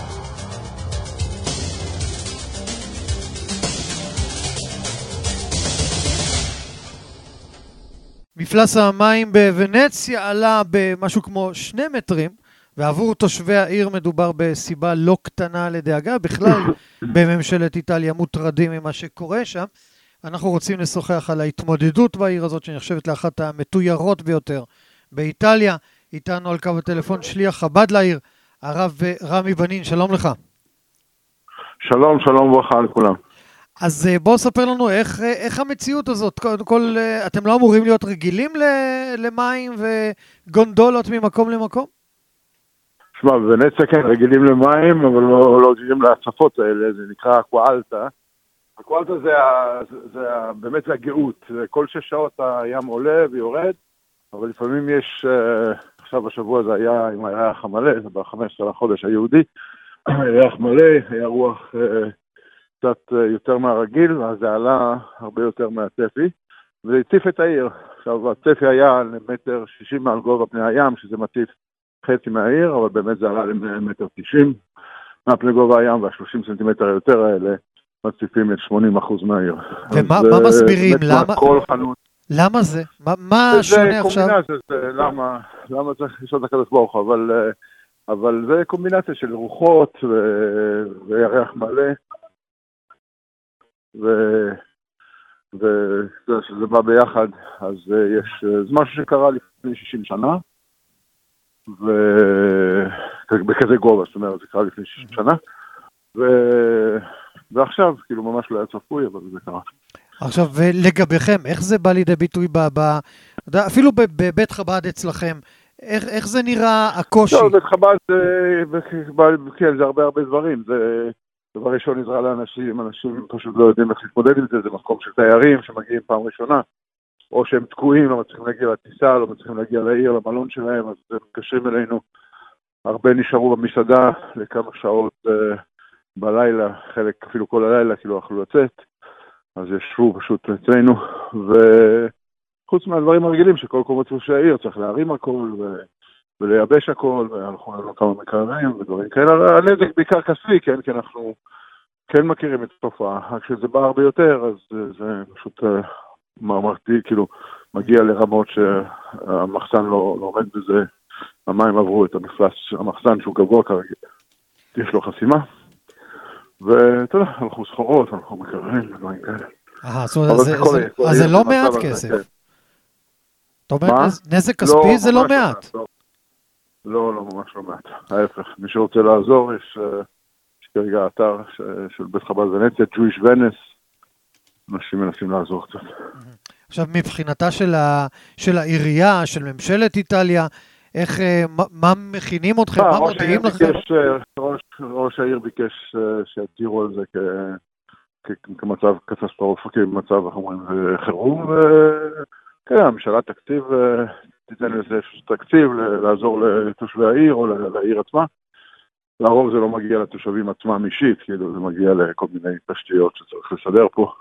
S2: מפלס המים בוונציה עלה במשהו כמו 2 מטרים, ועבור תושבי העיר מדובר בסיבה לא קטנה לדאגה. בכלל, בממשלת איטליה מוטרדים ממה שקורה שם. אנחנו רוצים לשוחח על ההתמודדות בעיר הזאת, שנחשבת לאחת המתוירות ביותר באיטליה. איתנו על קו הטלפון שליח חב"ד לעיר, הרב רמי בנין, שלום לך.
S5: שלום, שלום וברכה לכולם.
S2: אז בואו ספר לנו איך המציאות הזאת. קודם כל, אתם לא אמורים להיות רגילים למים וגונדולות ממקום למקום?
S5: שמע, בוונציה כן, רגילים למים, אבל לא רגילים להצפות האלה, זה נקרא אקואלטה. אקואלטה זה באמת הגאות, כל 6 שעות הים עולה ויורד, אבל לפעמים יש, עכשיו השבוע זה היה עם הירח המלא, זה ב-15 לחודש היהודי, הירח מלא, היה רוח קצת יותר מהרגיל, אז זה עלה הרבה יותר מהצפי, וזה הציף את העיר. עכשיו, הצפי היה למטר 60 מעל גובה פני הים, שזה מציף חצי מהעיר, אבל באמת זה עלה למטר 90 מהפני גובה הים, וה-30 סנטימטר היותר האלה מציפים את 80% מהעיר.
S2: ומה מסבירים? למה זה? מה שונה עכשיו?
S5: למה צריך לשאול את הקדוש ברוך הוא, אבל זה קומבינציה של רוחות וירח מלא, שזה בא ביחד. אז יש, זה משהו שקרה לפני 60 שנה, בכזה גובה, זאת אומרת, זה קרה לפני 60 שנה, ועכשיו, כאילו ממש לא היה צפוי, אבל זה קרה.
S2: עכשיו, ולגביכם, איך זה בא לידי ביטוי אפילו בבית חב"ד אצלכם, איך זה נראה הקושי?
S5: לא, בית חב"ד, כן, זה הרבה דברים. זה דבר ראשון עזרה לאנשים, אנשים פשוט לא יודעים איך להתמודד עם זה, זה מקום של תיירים שמגיעים פעם ראשונה, או שהם תקועים, לא מצליחים להגיע לטיסה, לא מצליחים להגיע לעיר, למלון שלהם, אז הם מתקשרים אלינו. הרבה נשארו במסעדה לכמה שעות בלילה, חלק אפילו כל הלילה, כי לא יכלו לצאת, אז ישבו פשוט אצלנו, וחוץ מהדברים הרגילים שכל קומות ראשי העיר צריך להרים הכל ולייבש הכל, והלכו לנו כמה מקררים ודברים כאלה. הנזק בעיקר כספי, כן, כי אנחנו כן מכירים את התופעה, רק שזה בא הרבה יותר, אז זה פשוט מערכתי, כאילו מגיע לרמות שהמחסן לא עומד בזה, המים עברו את המפלס, המחסן שהוא גבוה כרגע, יש לו חסימה, ואתה יודע, הלכו סחורות, הלכו מקררים ודברים כאלה.
S2: אז זה לא מעט כסף. אתה אומר, נזק כספי זה לא מעט.
S5: לא, ממש לא מעט. ההפך, מי שרוצה לעזור, יש כרגע אתר של בית חב"ד ונציה, Jewish Venice, אנשים מנסים לעזור קצת.
S2: עכשיו, מבחינתה של העירייה, של ממשלת איטליה, מה מכינים אתכם, מה מודיעים לכם?
S5: ראש העיר ביקש שיתירו על זה כמצב קטסטרופה, כמצב חירום, כן, הממשלה תיתן לזה תקציב לעזור לתושבי העיר או לעיר עצמה. לרוב זה לא מגיע לתושבים עצמם אישית, כאילו זה מגיע לכל מיני תשתיות שצריך לסדר פה.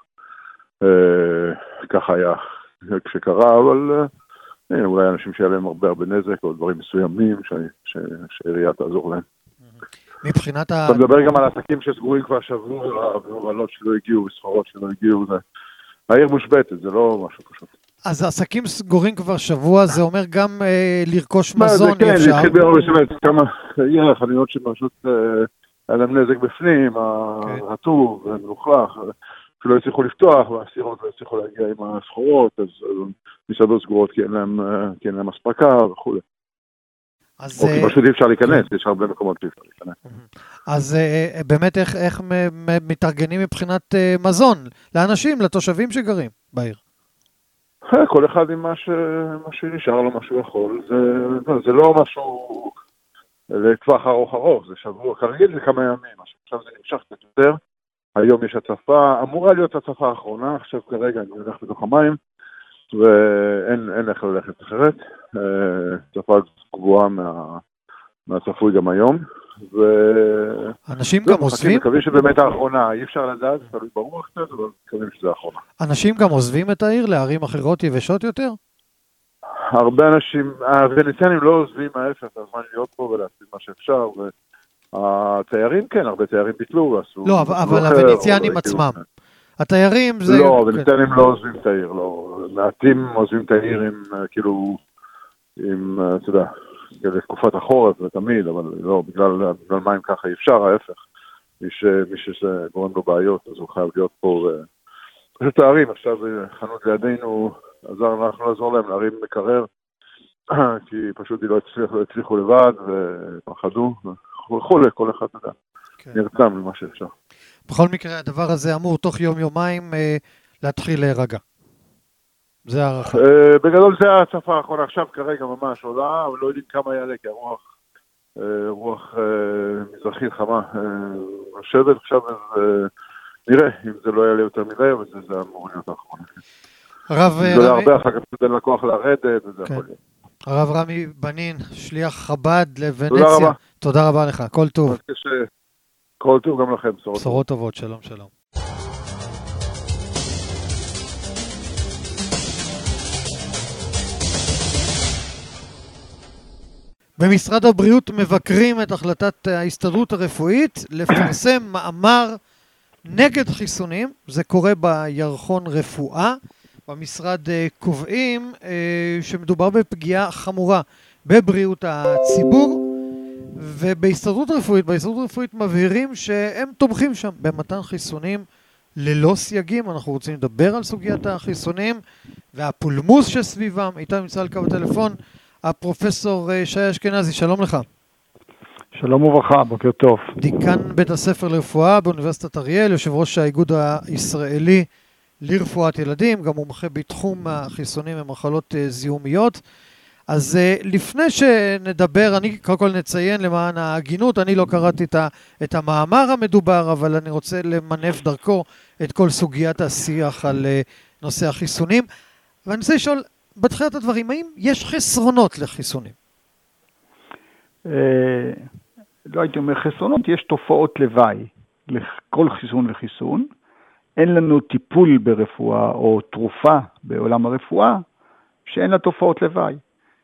S5: ככה היה כשקרה, אבל אולי אנשים שהיה להם הרבה נזק או דברים מסוימים שהעירייה תעזור להם.
S2: מבחינת
S5: אתה מדבר גם על עסקים שסגורים כבר שבוע, והובלות שלא הגיעו, וסחורות שלא הגיעו, העיר מושבתת, זה לא משהו פשוט.
S2: אז עסקים סגורים כבר שבוע, זה אומר גם לרכוש מזון,
S5: כן, זה התחיל ביום בשבת, כמה חנויות שפשוט היה להם נזק בפנים, הרטוב, מלוכלך, שלא הצליחו לפתוח, והסירות לא הצליחו להגיע עם הסחורות, אז מסעדות סגורות כי אין להם אספקה וכו'. או כי פשוט אי אפשר להיכנס, יש הרבה מקומות שאי אפשר להיכנס.
S2: אז באמת איך מתארגנים מבחינת מזון לאנשים, לתושבים שגרים בעיר?
S5: כל אחד עם מה שנשאר לו, מה שהוא יכול. זה לא משהו לטווח ארוך, זה שבוע, כרגיל זה כמה ימים, עכשיו זה נמשך קצת יותר. היום יש הצפה, אמורה להיות הצפה האחרונה, עכשיו כרגע אני הולך בתוך המים, ואין איך ללכת אחרת. הצפה גבוהה מהצפוי גם היום.
S2: אנשים גם עוזבים?
S5: מקווים שבאמת האחרונה, אי אפשר לדעת, זה תלוי ברוח קצת, אבל מקווים שזה האחרונה.
S2: אנשים גם עוזבים את העיר לערים אחרות יבשות יותר?
S5: הרבה אנשים, הוונציאנים לא עוזבים ההפך, הזמן להיות פה ולהציב מה שאפשר, והתיירים כן, הרבה תיירים ביטלו ועשו...
S2: לא, אבל הוונציאנים עצמם. התיירים זה...
S5: לא, הוונציאנים לא עוזבים את העיר, לא. מעטים עוזבים את העיר עם, כאילו, עם, אתה יודע, לתקופת החורף ותמיד, אבל לא, בגלל מים ככה אי אפשר, ההפך. מי שגורם לו בעיות, אז הוא חייב להיות פה. פשוט תיירים, עכשיו חנות לידינו, אנחנו לעזור להם להרים מקרר, כי פשוט לא הצליחו לבד ופחדו, וכולי, כל אחד יודע, נרתם למה שאפשר.
S2: בכל מקרה, הדבר הזה אמור תוך יום-יומיים להתחיל להירגע. זה הערכה.
S5: בגדול זה ההצפה האחרונה, עכשיו כרגע ממש עולה, אבל לא יודעים כמה יעלה, כי רוח מזרחית חמה נושבת, עכשיו נראה, אם זה לא יעלה יותר מדי, אבל זה אמור להיות האחרונה. זה הרבה אחר כך תודה לקוח לרדת, וזה יכול להיות.
S2: הרב רמי בנין, שליח חב"ד לוונציה. תודה רבה לך, כל טוב.
S5: כל טוב גם לכם,
S2: בשורות טובות, שלום שלום. במשרד הבריאות מבקרים את החלטת ההסתדרות הרפואית לפרסם מאמר נגד חיסונים. זה קורה בירחון רפואה. במשרד קובעים שמדובר בפגיעה חמורה בבריאות הציבור, ובהסתדרות רפואית מבהירים שהם תומכים שם במתן חיסונים ללא סייגים. אנחנו רוצים לדבר על סוגיית החיסונים והפולמוס שסביבם. איתם נמצא על קו הטלפון הפרופסור שי אשכנזי, שלום לך.
S6: שלום וברכה, בוקר טוב.
S2: דיקן בית הספר לרפואה באוניברסיטת אריאל, יושב ראש האיגוד הישראלי לרפואת ילדים, גם מומחה בתחום החיסונים ומחלות זיהומיות. אז לפני שנדבר, אני קודם כל נציין למען ההגינות, אני לא קראתי את המאמר המדובר, אבל אני רוצה למנף דרכו את כל סוגיית השיח על נושא החיסונים. ואני רוצה לשאול, בתחילת הדברים, האם יש חסרונות לחיסונים?
S6: לא הייתי אומר חסרונות, יש תופעות לוואי לכל חיסון וחיסון. אין לנו טיפול ברפואה או תרופה בעולם הרפואה שאין לה תופעות לוואי.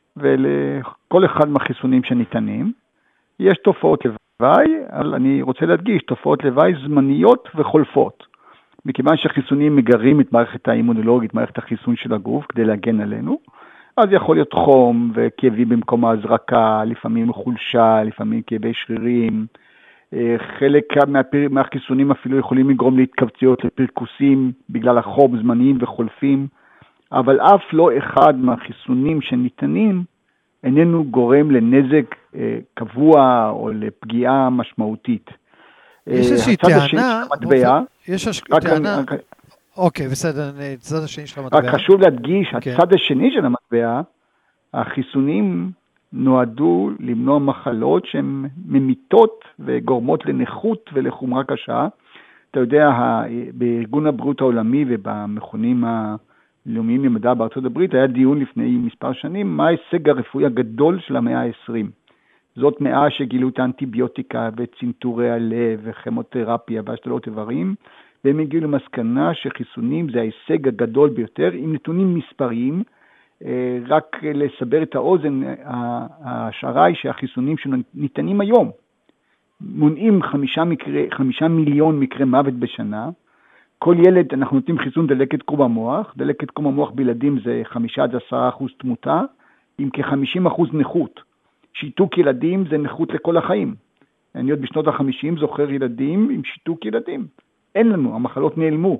S6: ולכל אחד מהחיסונים שניתנים יש תופעות לוואי, אבל אני רוצה להדגיש, תופעות לוואי זמניות וחולפות. מכיוון שהחיסונים מגרים את מערכת האימונולוגית, מערכת החיסון של הגוף, כדי להגן עלינו, אז יכול להיות חום וכאבים במקום ההזרקה, לפעמים חולשה, לפעמים כאבי שרירים. חלק מהחיסונים אפילו יכולים לגרום להתכווצויות לפרקוסים בגלל החום זמניים וחולפים, אבל אף לא אחד מהחיסונים שניתנים איננו גורם לנזק קבוע או לפגיעה משמעותית.
S2: יש איזושהי טענה, יש טענה, אוקיי, בסדר, הצד השני של המטבע.
S6: רק חשוב להדגיש, הצד השני של המטבע, החיסונים נועדו למנוע מחלות שהן ממיתות וגורמות לנכות ולחומרה קשה. אתה יודע, בארגון הבריאות העולמי ובמכונים הלאומיים למדע בארצות הברית, היה דיון לפני מספר שנים, מה ההישג הרפואי הגדול של המאה ה-20. זאת מאה שגילו את האנטיביוטיקה וצנתורי הלב וכימותרפיה והשתלות איברים, והם הגיעו למסקנה שחיסונים זה ההישג הגדול ביותר, עם נתונים מספריים. רק לסבר את האוזן, ההשערה היא שהחיסונים שניתנים היום מונעים 5 מיליון מקרי מוות בשנה. כל ילד אנחנו נותנים חיסון דלקת קרום המוח, דלקת קרום המוח בילדים זה 5-10% תמותה, עם כ-50% נכות. שיתוק ילדים זה נכות לכל החיים. אני עוד בשנות ה-50 זוכר ילדים עם שיתוק ילדים. אין לנו, המחלות נעלמו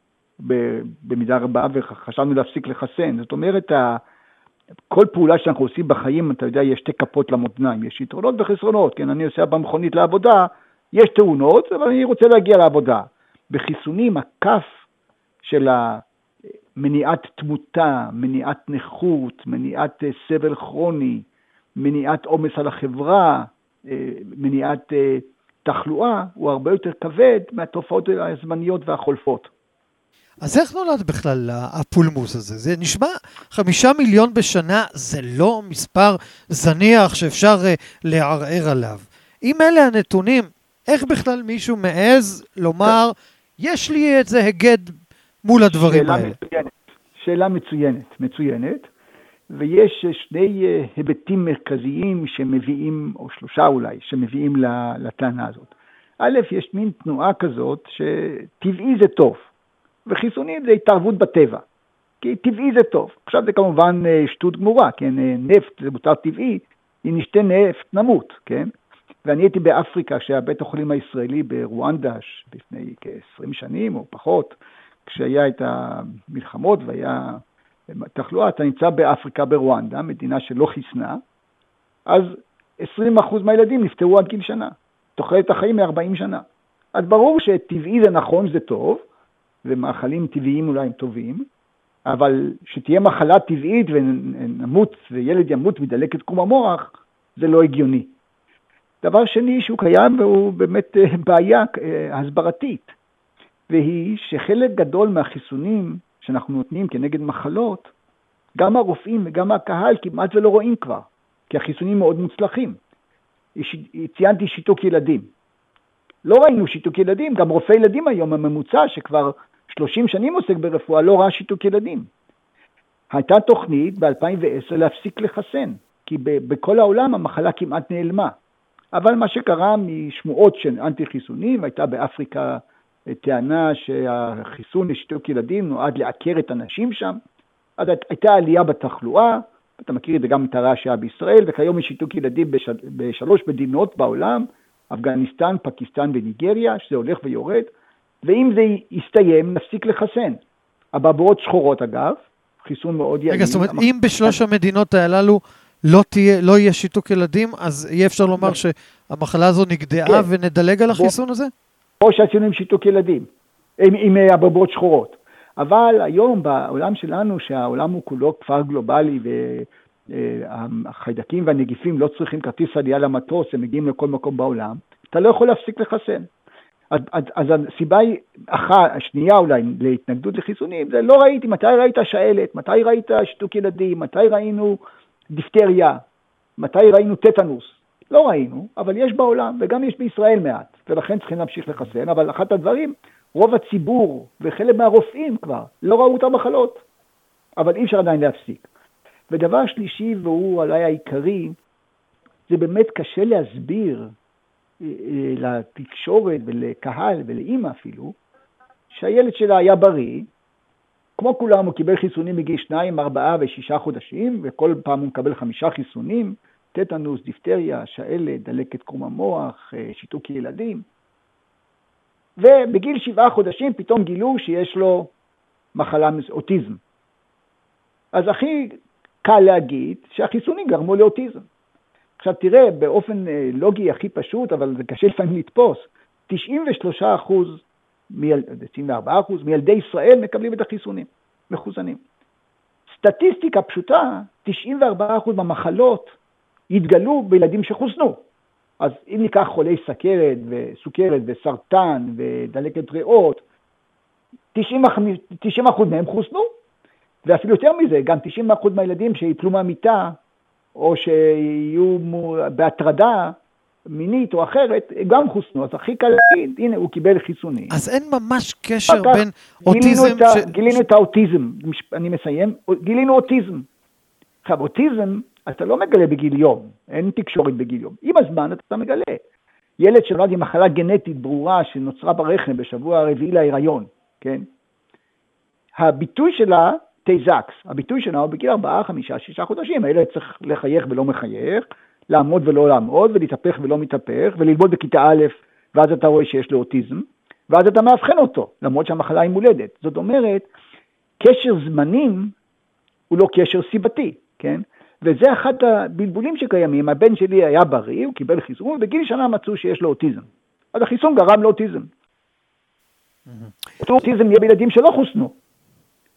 S6: במידה רבה וחשבנו להפסיק לחסן. זאת אומרת, כל פעולה שאנחנו עושים בחיים, אתה יודע, יש שתי כפות למאזניים, יש יתרונות וחסרונות. כן, אני עושה במכונית לעבודה, יש תאונות, אבל אני רוצה להגיע לעבודה. בחיסונים, הכף של מניעת תמותה, מניעת נכות, מניעת סבל כרוני, מניעת עומס על החברה, מניעת תחלואה, הוא הרבה יותר כבד מהתופעות הזמניות והחולפות.
S2: אז איך נולד בכלל הפולמוס הזה? זה נשמע 5 מיליון בשנה, זה לא מספר זניח שאפשר לערער עליו. אם אלה הנתונים, איך בכלל מישהו מעז לומר, יש לי איזה הגד מול הדברים האלה?
S6: שאלה מצוינת, ויש שני היבטים מרכזיים שמביאים, או 3 אולי, שמביאים לטענה הזאת. א', יש מין תנועה כזאת שטבעי זה טוב, וחיסונים זה התערבות בטבע, כי טבעי זה טוב. עכשיו זה כמובן שטות גמורה, כן? נפט זה מוצר טבעי, אם נשתה נפט נמות, כן? ואני הייתי באפריקה, כשהבית החולים הישראלי ברואנדה, לפני כ-20 שנים או פחות, כשהיה את המלחמות והיה תחלואה, אתה נמצא באפריקה ברואנדה, מדינה שלא חיסנה, אז 20% מהילדים נפטרו עד גיל שנה. תוחלת החיים מ-40 שנה. אז ברור שטבעי זה נכון, זה טוב, ומאכלים טבעיים אולי הם טובים, אבל שתהיה מחלה טבעית ונמות, וילד ימות מדלקת קרום המוח, זה לא הגיוני. דבר שני שהוא קיים, והוא באמת בעיה הסברתית, והיא שחלק גדול מהחיסונים שאנחנו נותנים כנגד מחלות, גם הרופאים וגם הקהל כמעט ולא רואים כבר, כי החיסונים מאוד מוצלחים. ציינתי שיתוק ילדים. לא ראינו שיתוק ילדים, גם רופא ילדים היום הממוצע שכבר 30 שנים עוסק ברפואה לא ראה שיתוק ילדים. הייתה תוכנית ב-2010 להפסיק לחסן, כי בכל העולם המחלה כמעט נעלמה. אבל מה שקרה משמועות של אנטי חיסונים, הייתה באפריקה טענה שהחיסון לשיתוק ילדים נועד לעקר את הנשים שם, אז הייתה עלייה בתחלואה, אתה מכיר את זה גם מתרעה שהיה בישראל, וכיום יש שיתוק ילדים ב3 מדינות בעולם, אפגניסטן, פקיסטן וניגריה, שזה הולך ויורד, ואם זה יסתיים, נפסיק לחסן. אבעבועות שחורות אגב, חיסון מאוד יעיל.
S2: רגע, זאת אומרת, אם בשלוש המדינות הללו לא יהיה שיתוק ילדים, אז יהיה אפשר לומר שהמחלה הזו נגדעה ונדלג על החיסון הזה?
S6: או שעשינו עם שיתוק ילדים, עם אבעבועות שחורות. אבל היום בעולם שלנו, שהעולם הוא כולו כפר גלובלי, והחיידקים והנגיפים לא צריכים כרטיס עלייה למטוס, הם מגיעים לכל מקום בעולם, אתה לא יכול להפסיק לחסן. אז הסיבה השנייה אולי להתנגדות לחיסונים, זה לא ראיתי, מתי ראית שאלת, מתי ראית שיתוק ילדים, מתי ראינו דיפתריה, מתי ראינו טטנוס. לא ראינו, אבל יש בעולם, וגם יש בישראל מעט, ולכן צריכים להמשיך לחסן, אבל אחת הדברים, רוב הציבור וחלק מהרופאים כבר לא ראו את המחלות, אבל אי אפשר עדיין להפסיק. ודבר שלישי, והוא אולי העיקרי, זה באמת קשה להסביר לתקשורת ולקהל ולאמא אפילו, שהילד שלה היה בריא, כמו כולם הוא קיבל חיסונים מגיל 2, 4 ו6 חודשים, וכל פעם הוא מקבל 5 חיסונים, טטנוס, דיפתריה, שאלת, דלקת קרום המוח, שיתוק ילדים, ובגיל 7 חודשים פתאום גילו שיש לו מחלה אוטיזם. אז הכי קל להגיד שהחיסונים גרמו לאוטיזם. עכשיו תראה, באופן לוגי הכי פשוט, אבל זה קשה לפעמים לתפוס, 93%, 94% מילדי ישראל מקבלים את החיסונים, מחוסנים. סטטיסטיקה פשוטה, 94% מהמחלות יתגלו בילדים שחוסנו. אז אם ניקח חולי סוכרת וסרטן ודלקת ריאות, 90% מהם חוסנו, ואפילו יותר מזה, גם 90% מהילדים שיפלו מהמיטה, או שיהיו בהטרדה מינית או אחרת, גם חוסנו. אז הכי קל להגיד, הנה הוא קיבל חיסונים.
S2: אז אין ממש קשר בין אוטיזם...
S6: גילינו את האוטיזם, אני מסיים, גילינו אוטיזם. עכשיו, אוטיזם, אתה לא מגלה בגיל יום, אין תקשורת בגיל יום. עם הזמן אתה מגלה. ילד שנולד עם מחלה גנטית ברורה שנוצרה ברחם בשבוע הרביעי להיריון, כן? הביטוי שלה, תייזקס, הביטוי שלה הוא בגיל 4, 5, 6 חודשים. הילד צריך לחייך ולא מחייך, לעמוד ולא לעמוד, ולהתהפך ולא מתהפך, וללמוד בכיתה א', ואז אתה רואה שיש לו אוטיזם, ואז אתה מאבחן אותו, למרות שהמחלה היא מולדת. זאת אומרת, קשר זמנים הוא לא קשר סיבתי, כן? וזה אחד הבלבולים שקיימים. הבן שלי היה בריא, הוא קיבל חיסון, ובגיל שנה מצאו שיש לו אוטיזם. אז החיסון גרם לאוטיזם. אוטיזם יהיה בילדים שלא חוסנו.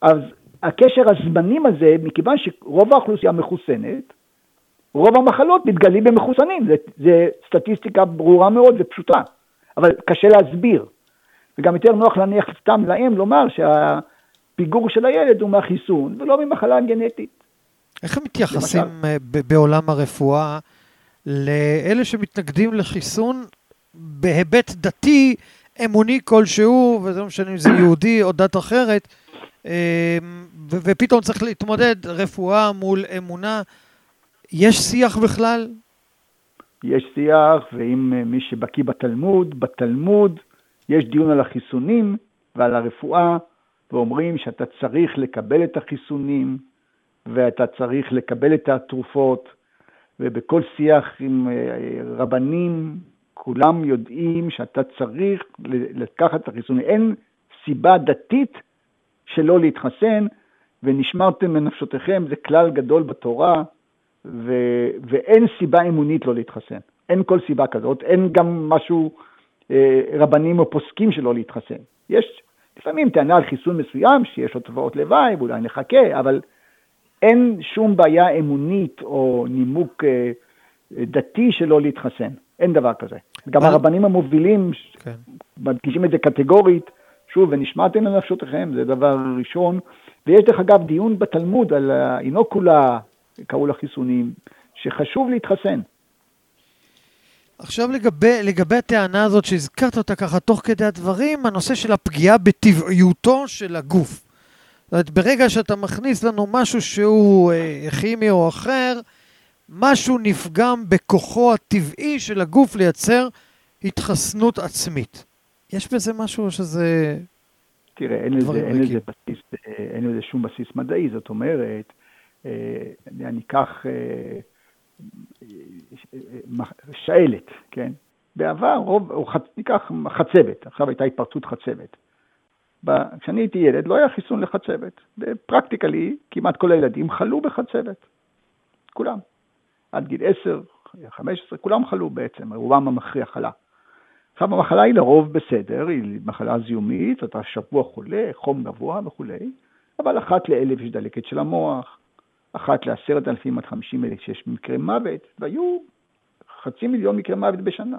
S6: אז הקשר הזמנים הזה, מכיוון שרוב האוכלוסייה מחוסנת, רוב המחלות מתגלים במחוסנים, זה סטטיסטיקה ברורה מאוד ופשוטה, אבל קשה להסביר. וגם יותר נוח להניח סתם להם לומר שהפיגור של הילד הוא מהחיסון, ולא ממחלה גנטית.
S2: איך הם מתייחסים בעולם הרפואה לאלה שמתנגדים לחיסון בהיבט דתי, אמוני כלשהו, וזה לא משנה אם זה יהודי או דת אחרת, ופתאום צריך להתמודד רפואה מול אמונה? יש שיח בכלל?
S6: יש שיח, ואם מי שבקיא בתלמוד יש דיון על החיסונים ועל הרפואה, ואומרים שאתה צריך לקבל את החיסונים, ואתה צריך לקבל את התרופות, ובכל שיח עם רבנים, כולם יודעים שאתה צריך לקחת את החיסונים. אין סיבה דתית שלא להתחסן, ונשמרתם מנפשותיכם, זה כלל גדול בתורה, ואין סיבה אמונית לא להתחסן. אין כל סיבה כזאת, אין גם משהו רבנים או פוסקים שלא להתחסן. יש לפעמים טענה על חיסון מסוים, שיש לו תופעות לוואי, ואולי נחכה, אבל אין שום בעיה אמונית או נימוק דתי שלא להתחסן. אין דבר כזה. גם הרבנים המובילים מדגישים את זה קטגורית, שוב, ונשמעתם לנפשותיכם, זה דבר ראשון. ויש דרך אגב דיון בתלמוד על האינוקולה, קראו לחיסונים, שחשוב להתחסן.
S2: עכשיו לגבי הטענה הזאת שהזכרת אותה ככה תוך כדי הדברים, הנושא של הפגיעה בטבעיותו של הגוף. זאת אומרת, ברגע שאתה מכניס לנו משהו שהוא כימי או אחר, משהו נפגם בכוחו הטבעי של הגוף לייצר התחסנות עצמית. יש בזה משהו שזה...
S6: תראה, אין לזה שום בסיס מדעי, זאת אומרת, אני אקח שאלת, כן? בעבר, ניקח חצבת, עכשיו הייתה התפרצות חצבת. כשאני הייתי ילד, לא היה חיסון לחצבת. בפרקטיקלי, כמעט כל הילדים חלו בחצבת. כולם. עד גיל 10, 15, כולם חלו בעצם, רובם המכריע חלה. עכשיו המחלה היא לרוב בסדר, היא מחלה זיהומית, אתה שבוע חולה, חום גבוה וכו', אבל אחת ל1,000 יש דלקת של המוח, אחת ל10,000 עד 50,000 שיש מקרי מוות, והיו 500,000 מקרי מוות בשנה.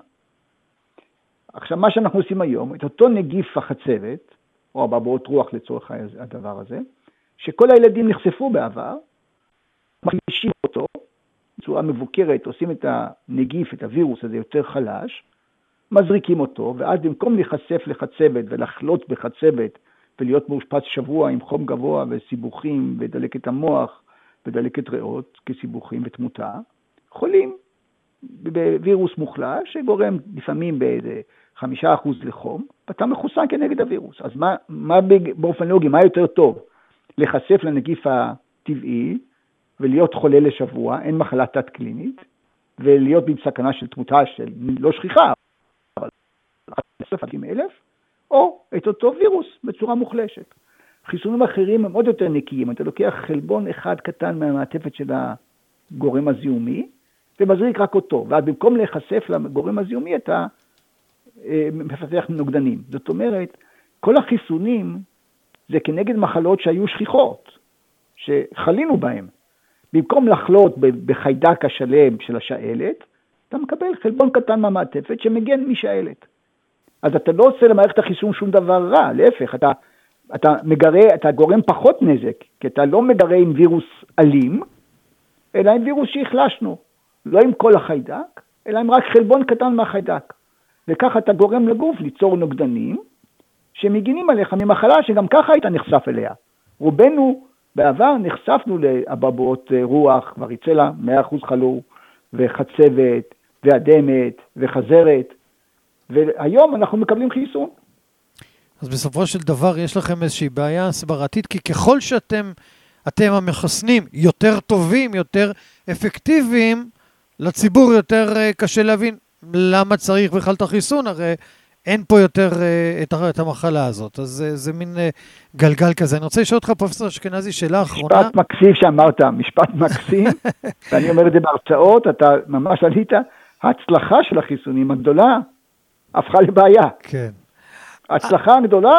S6: עכשיו מה שאנחנו עושים היום, את אותו נגיף החצבת, או אבעבועות רוח לצורך הדבר הזה, שכל הילדים נחשפו בעבר, מחלישים אותו, בצורה מבוקרת, עושים את הנגיף, את הווירוס הזה יותר חלש, מזריקים אותו, ואז במקום להיחשף לחצבת ולחלות בחצבת, ולהיות מאושפז שבוע עם חום גבוה וסיבוכים ודלקת המוח ודלקת ריאות כסיבוכים ותמותה, חולים בווירוס מוחלש שגורם לפעמים באיזה 5% לחום, ואתה מחוסן כנגד הווירוס. אז מה באופן לוגי, מה יותר טוב? לחשף לנגיף הטבעי ולהיות חולה לשבוע, אין מחלה תת קלינית, ולהיות בסכנה של תמותה של לא שכיחה, אבל 10,000, או את אותו וירוס בצורה מוחלשת. חיסונים אחרים הם עוד יותר נקיים, אתה לוקח חלבון אחד קטן מהמעטפת של הגורם הזיהומי, ומזריק רק אותו, ואז במקום להיחשף לגורם הזיהומי אתה מפתח נוגדנים. זאת אומרת, כל החיסונים זה כנגד מחלות שהיו שכיחות, שחלינו בהם. במקום לחלות בחיידק השלם של השאלת, אתה מקבל חלבון קטן מהמעטפת שמגן משאלת. אז אתה לא עושה למערכת החיסון שום דבר רע, להפך, אתה גורם פחות נזק, כי אתה לא מגרה עם וירוס אלים, אלא עם וירוס שהחלשנו, לא עם כל החיידק, אלא עם רק חלבון קטן מהחיידק. וככה אתה גורם לגוף ליצור נוגדנים, שמגינים עליך ממחלה שגם ככה היית נחשף אליה. רובנו בעבר נחשפנו לאבעבועות רוח, כבר יצא לה 100% חלו, וחצבת, ואדמת, וחזרת, והיום אנחנו מקבלים חיסון.
S2: אז בסופו של דבר יש לכם איזושהי בעיה הסברתית, כי ככל שאתם המחסנים יותר טובים, יותר אפקטיביים, לציבור יותר קשה להבין למה צריך בכלל את החיסון, הרי אין פה יותר את המחלה הזאת. אז זה מין גלגל כזה. אני רוצה לשאול אותך, פרופסור אשכנזי, שאלה אחרונה.
S6: משפט מקסים שאמרת, משפט מקסים, ואני אומר את זה בהרצאות, אתה ממש עלית, ההצלחה של החיסונים הגדולה הפכה לבעיה.
S2: כן.
S6: ההצלחה הגדולה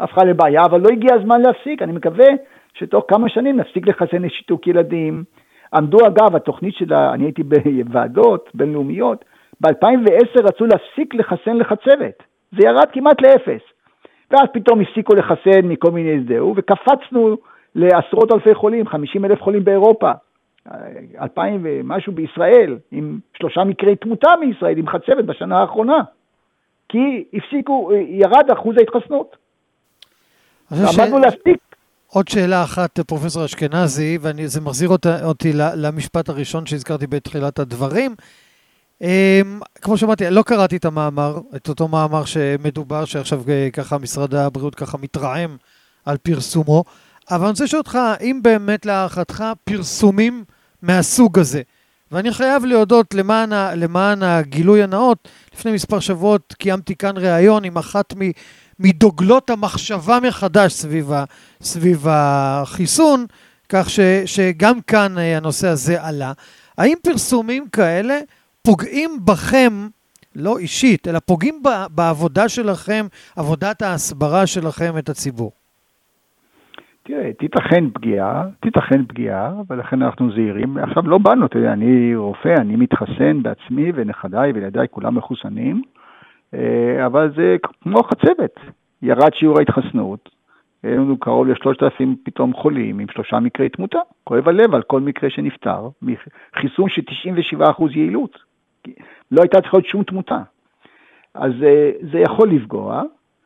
S6: הפכה לבעיה, אבל לא הגיע הזמן להפסיק. אני מקווה שתוך כמה שנים נפסיק לחסן לשיתוק ילדים. עמדו אגב, התוכנית שלה, אני הייתי בוועדות בינלאומיות, ב-2010 רצו להפסיק לחסן לחצבת. זה ירד כמעט לאפס. ואז פתאום הפסיקו לחסן מכל מיני הסדרו, וקפצנו לעשרות אלפי חולים, 50,000 חולים באירופה, 2,000 ומשהו בישראל, עם 3 מקרי תמותה מישראל, עם חצבת בשנה האחרונה. כי הפסיקו, ירד אחוז ההתחסנות. עמדנו להפסיק.
S2: עוד שאלה אחת, פרופסור אשכנזי, וזה מחזיר אותי למשפט הראשון שהזכרתי בתחילת הדברים. כמו שאמרתי, לא קראתי את המאמר, את אותו מאמר שמדובר, שעכשיו ככה משרד הבריאות ככה מתרעם על פרסומו, אבל אני רוצה לשאול אותך, אם באמת להערכתך פרסומים מהסוג הזה, ואני חייב להודות למען הגילוי הנאות, לפני מספר שבועות קיימתי כאן ראיון עם אחת מדוגלות המחשבה מחדש סביב החיסון, כך שגם כאן הנושא הזה עלה. האם פרסומים כאלה פוגעים בכם, לא אישית, אלא פוגעים בעבודה שלכם, עבודת ההסברה שלכם את הציבור?
S6: תראה, תיתכן פגיעה, ולכן אנחנו זהירים. עכשיו לא באנו, תראה, אני רופא, אני מתחסן בעצמי, ונכדיי וילדיי כולם מחוסנים, אבל זה כמו חצבת. ירד שיעור ההתחסנות, היו קרוב ל3,000 פתאום חולים, עם 3 מקרי תמותה. כואב הלב על כל מקרה שנפטר, חיסון של 97% יעילות. לא הייתה צריכה להיות שום תמותה. אז זה יכול לפגוע,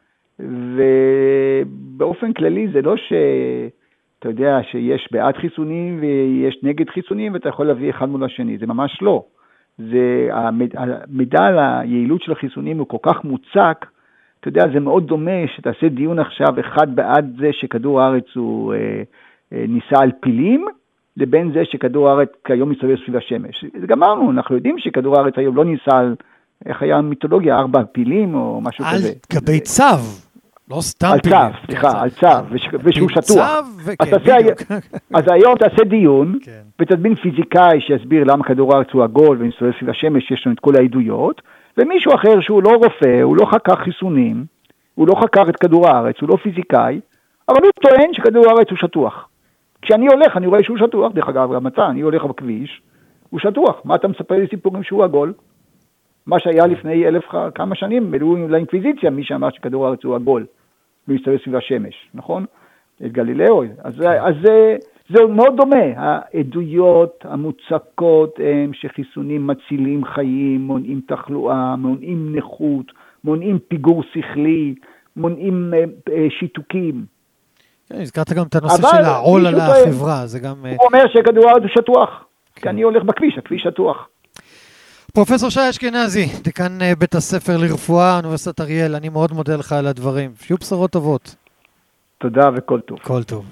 S6: ובאופן כללי זה לא שאתה יודע שיש בעד חיסונים ויש נגד חיסונים ואתה יכול להביא אחד מול השני, זה ממש לא. המידע על היעילות של החיסונים הוא כל כך מוצק, אתה יודע, זה מאוד דומה שתעשה דיון עכשיו אחד בעד זה שכדור הארץ הוא ניסה על פילים, לבין זה שכדור הארץ כיום מסתובב סביב השמש. זה גמרנו, אנחנו יודעים שכדור הארץ היום לא ניסה על, איך היה מיתולוגיה, 4 פילים או משהו כזה.
S2: על גבי צו, לא סתם פילים.
S6: על צו, סליחה, על צו, ושהוא שטוח. אז היום תעשה דיון, ותדמין פיזיקאי שיסביר למה כדור הארץ הוא עגול ומסתובב סביב השמש, יש לנו את כל העדויות, ומישהו אחר שהוא לא רופא, הוא לא חקר חיסונים, הוא לא חקר את כדור הארץ, הוא לא פיזיקאי, אבל הוא טוען שכדור הארץ הוא שטוח. כשאני הולך, אני רואה שהוא שטוח, דרך אגב, גם אתה, אני הולך בכביש, הוא שטוח. מה אתה מספר לי סיפורים שהוא עגול? מה שהיה לפני 1000 כמה שנים, מלאו לאינקוויזיציה, מי שאמר שכדור הארץ הוא עגול, ומסתובב סביב השמש, נכון? את גלילאו. אז זה מאוד דומה. העדויות המוצקות הם שחיסונים מצילים חיים, מונעים תחלואה, מונעים נכות, מונעים פיגור שכלי, מונעים שיתוקים.
S2: הזכרת גם את הנושא של העול על החברה.
S6: הוא אומר שכדור הארץ הוא שטוח, כי אני הולך בכביש, הכביש שטוח.
S2: פרופסור שי אשכנזי, דיקן בית הספר לרפואה, אוניברסיטת אריאל, אני מאוד מודה לך על הדברים. שיהיו בשורות טובות.
S6: תודה וכל טוב.
S2: כל טוב.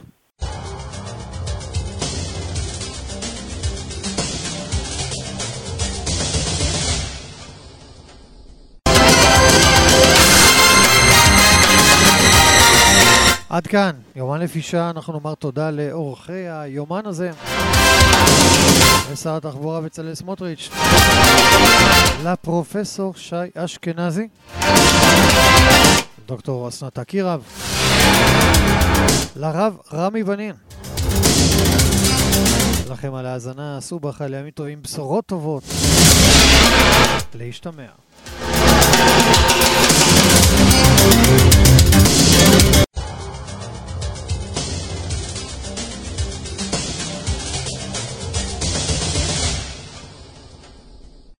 S2: עד כאן, יומן לפי שעה, אנחנו נאמר תודה לאורחי היומן הזה. לשר התחבורה בצלאל סמוטריץ', לפרופסור שי אשכנזי, דוקטור אסנת אקירב, לרב רמי בנין. לכם על ההאזנה, עשו בחיים ימים טובים, בשורות טובות. להשתמע.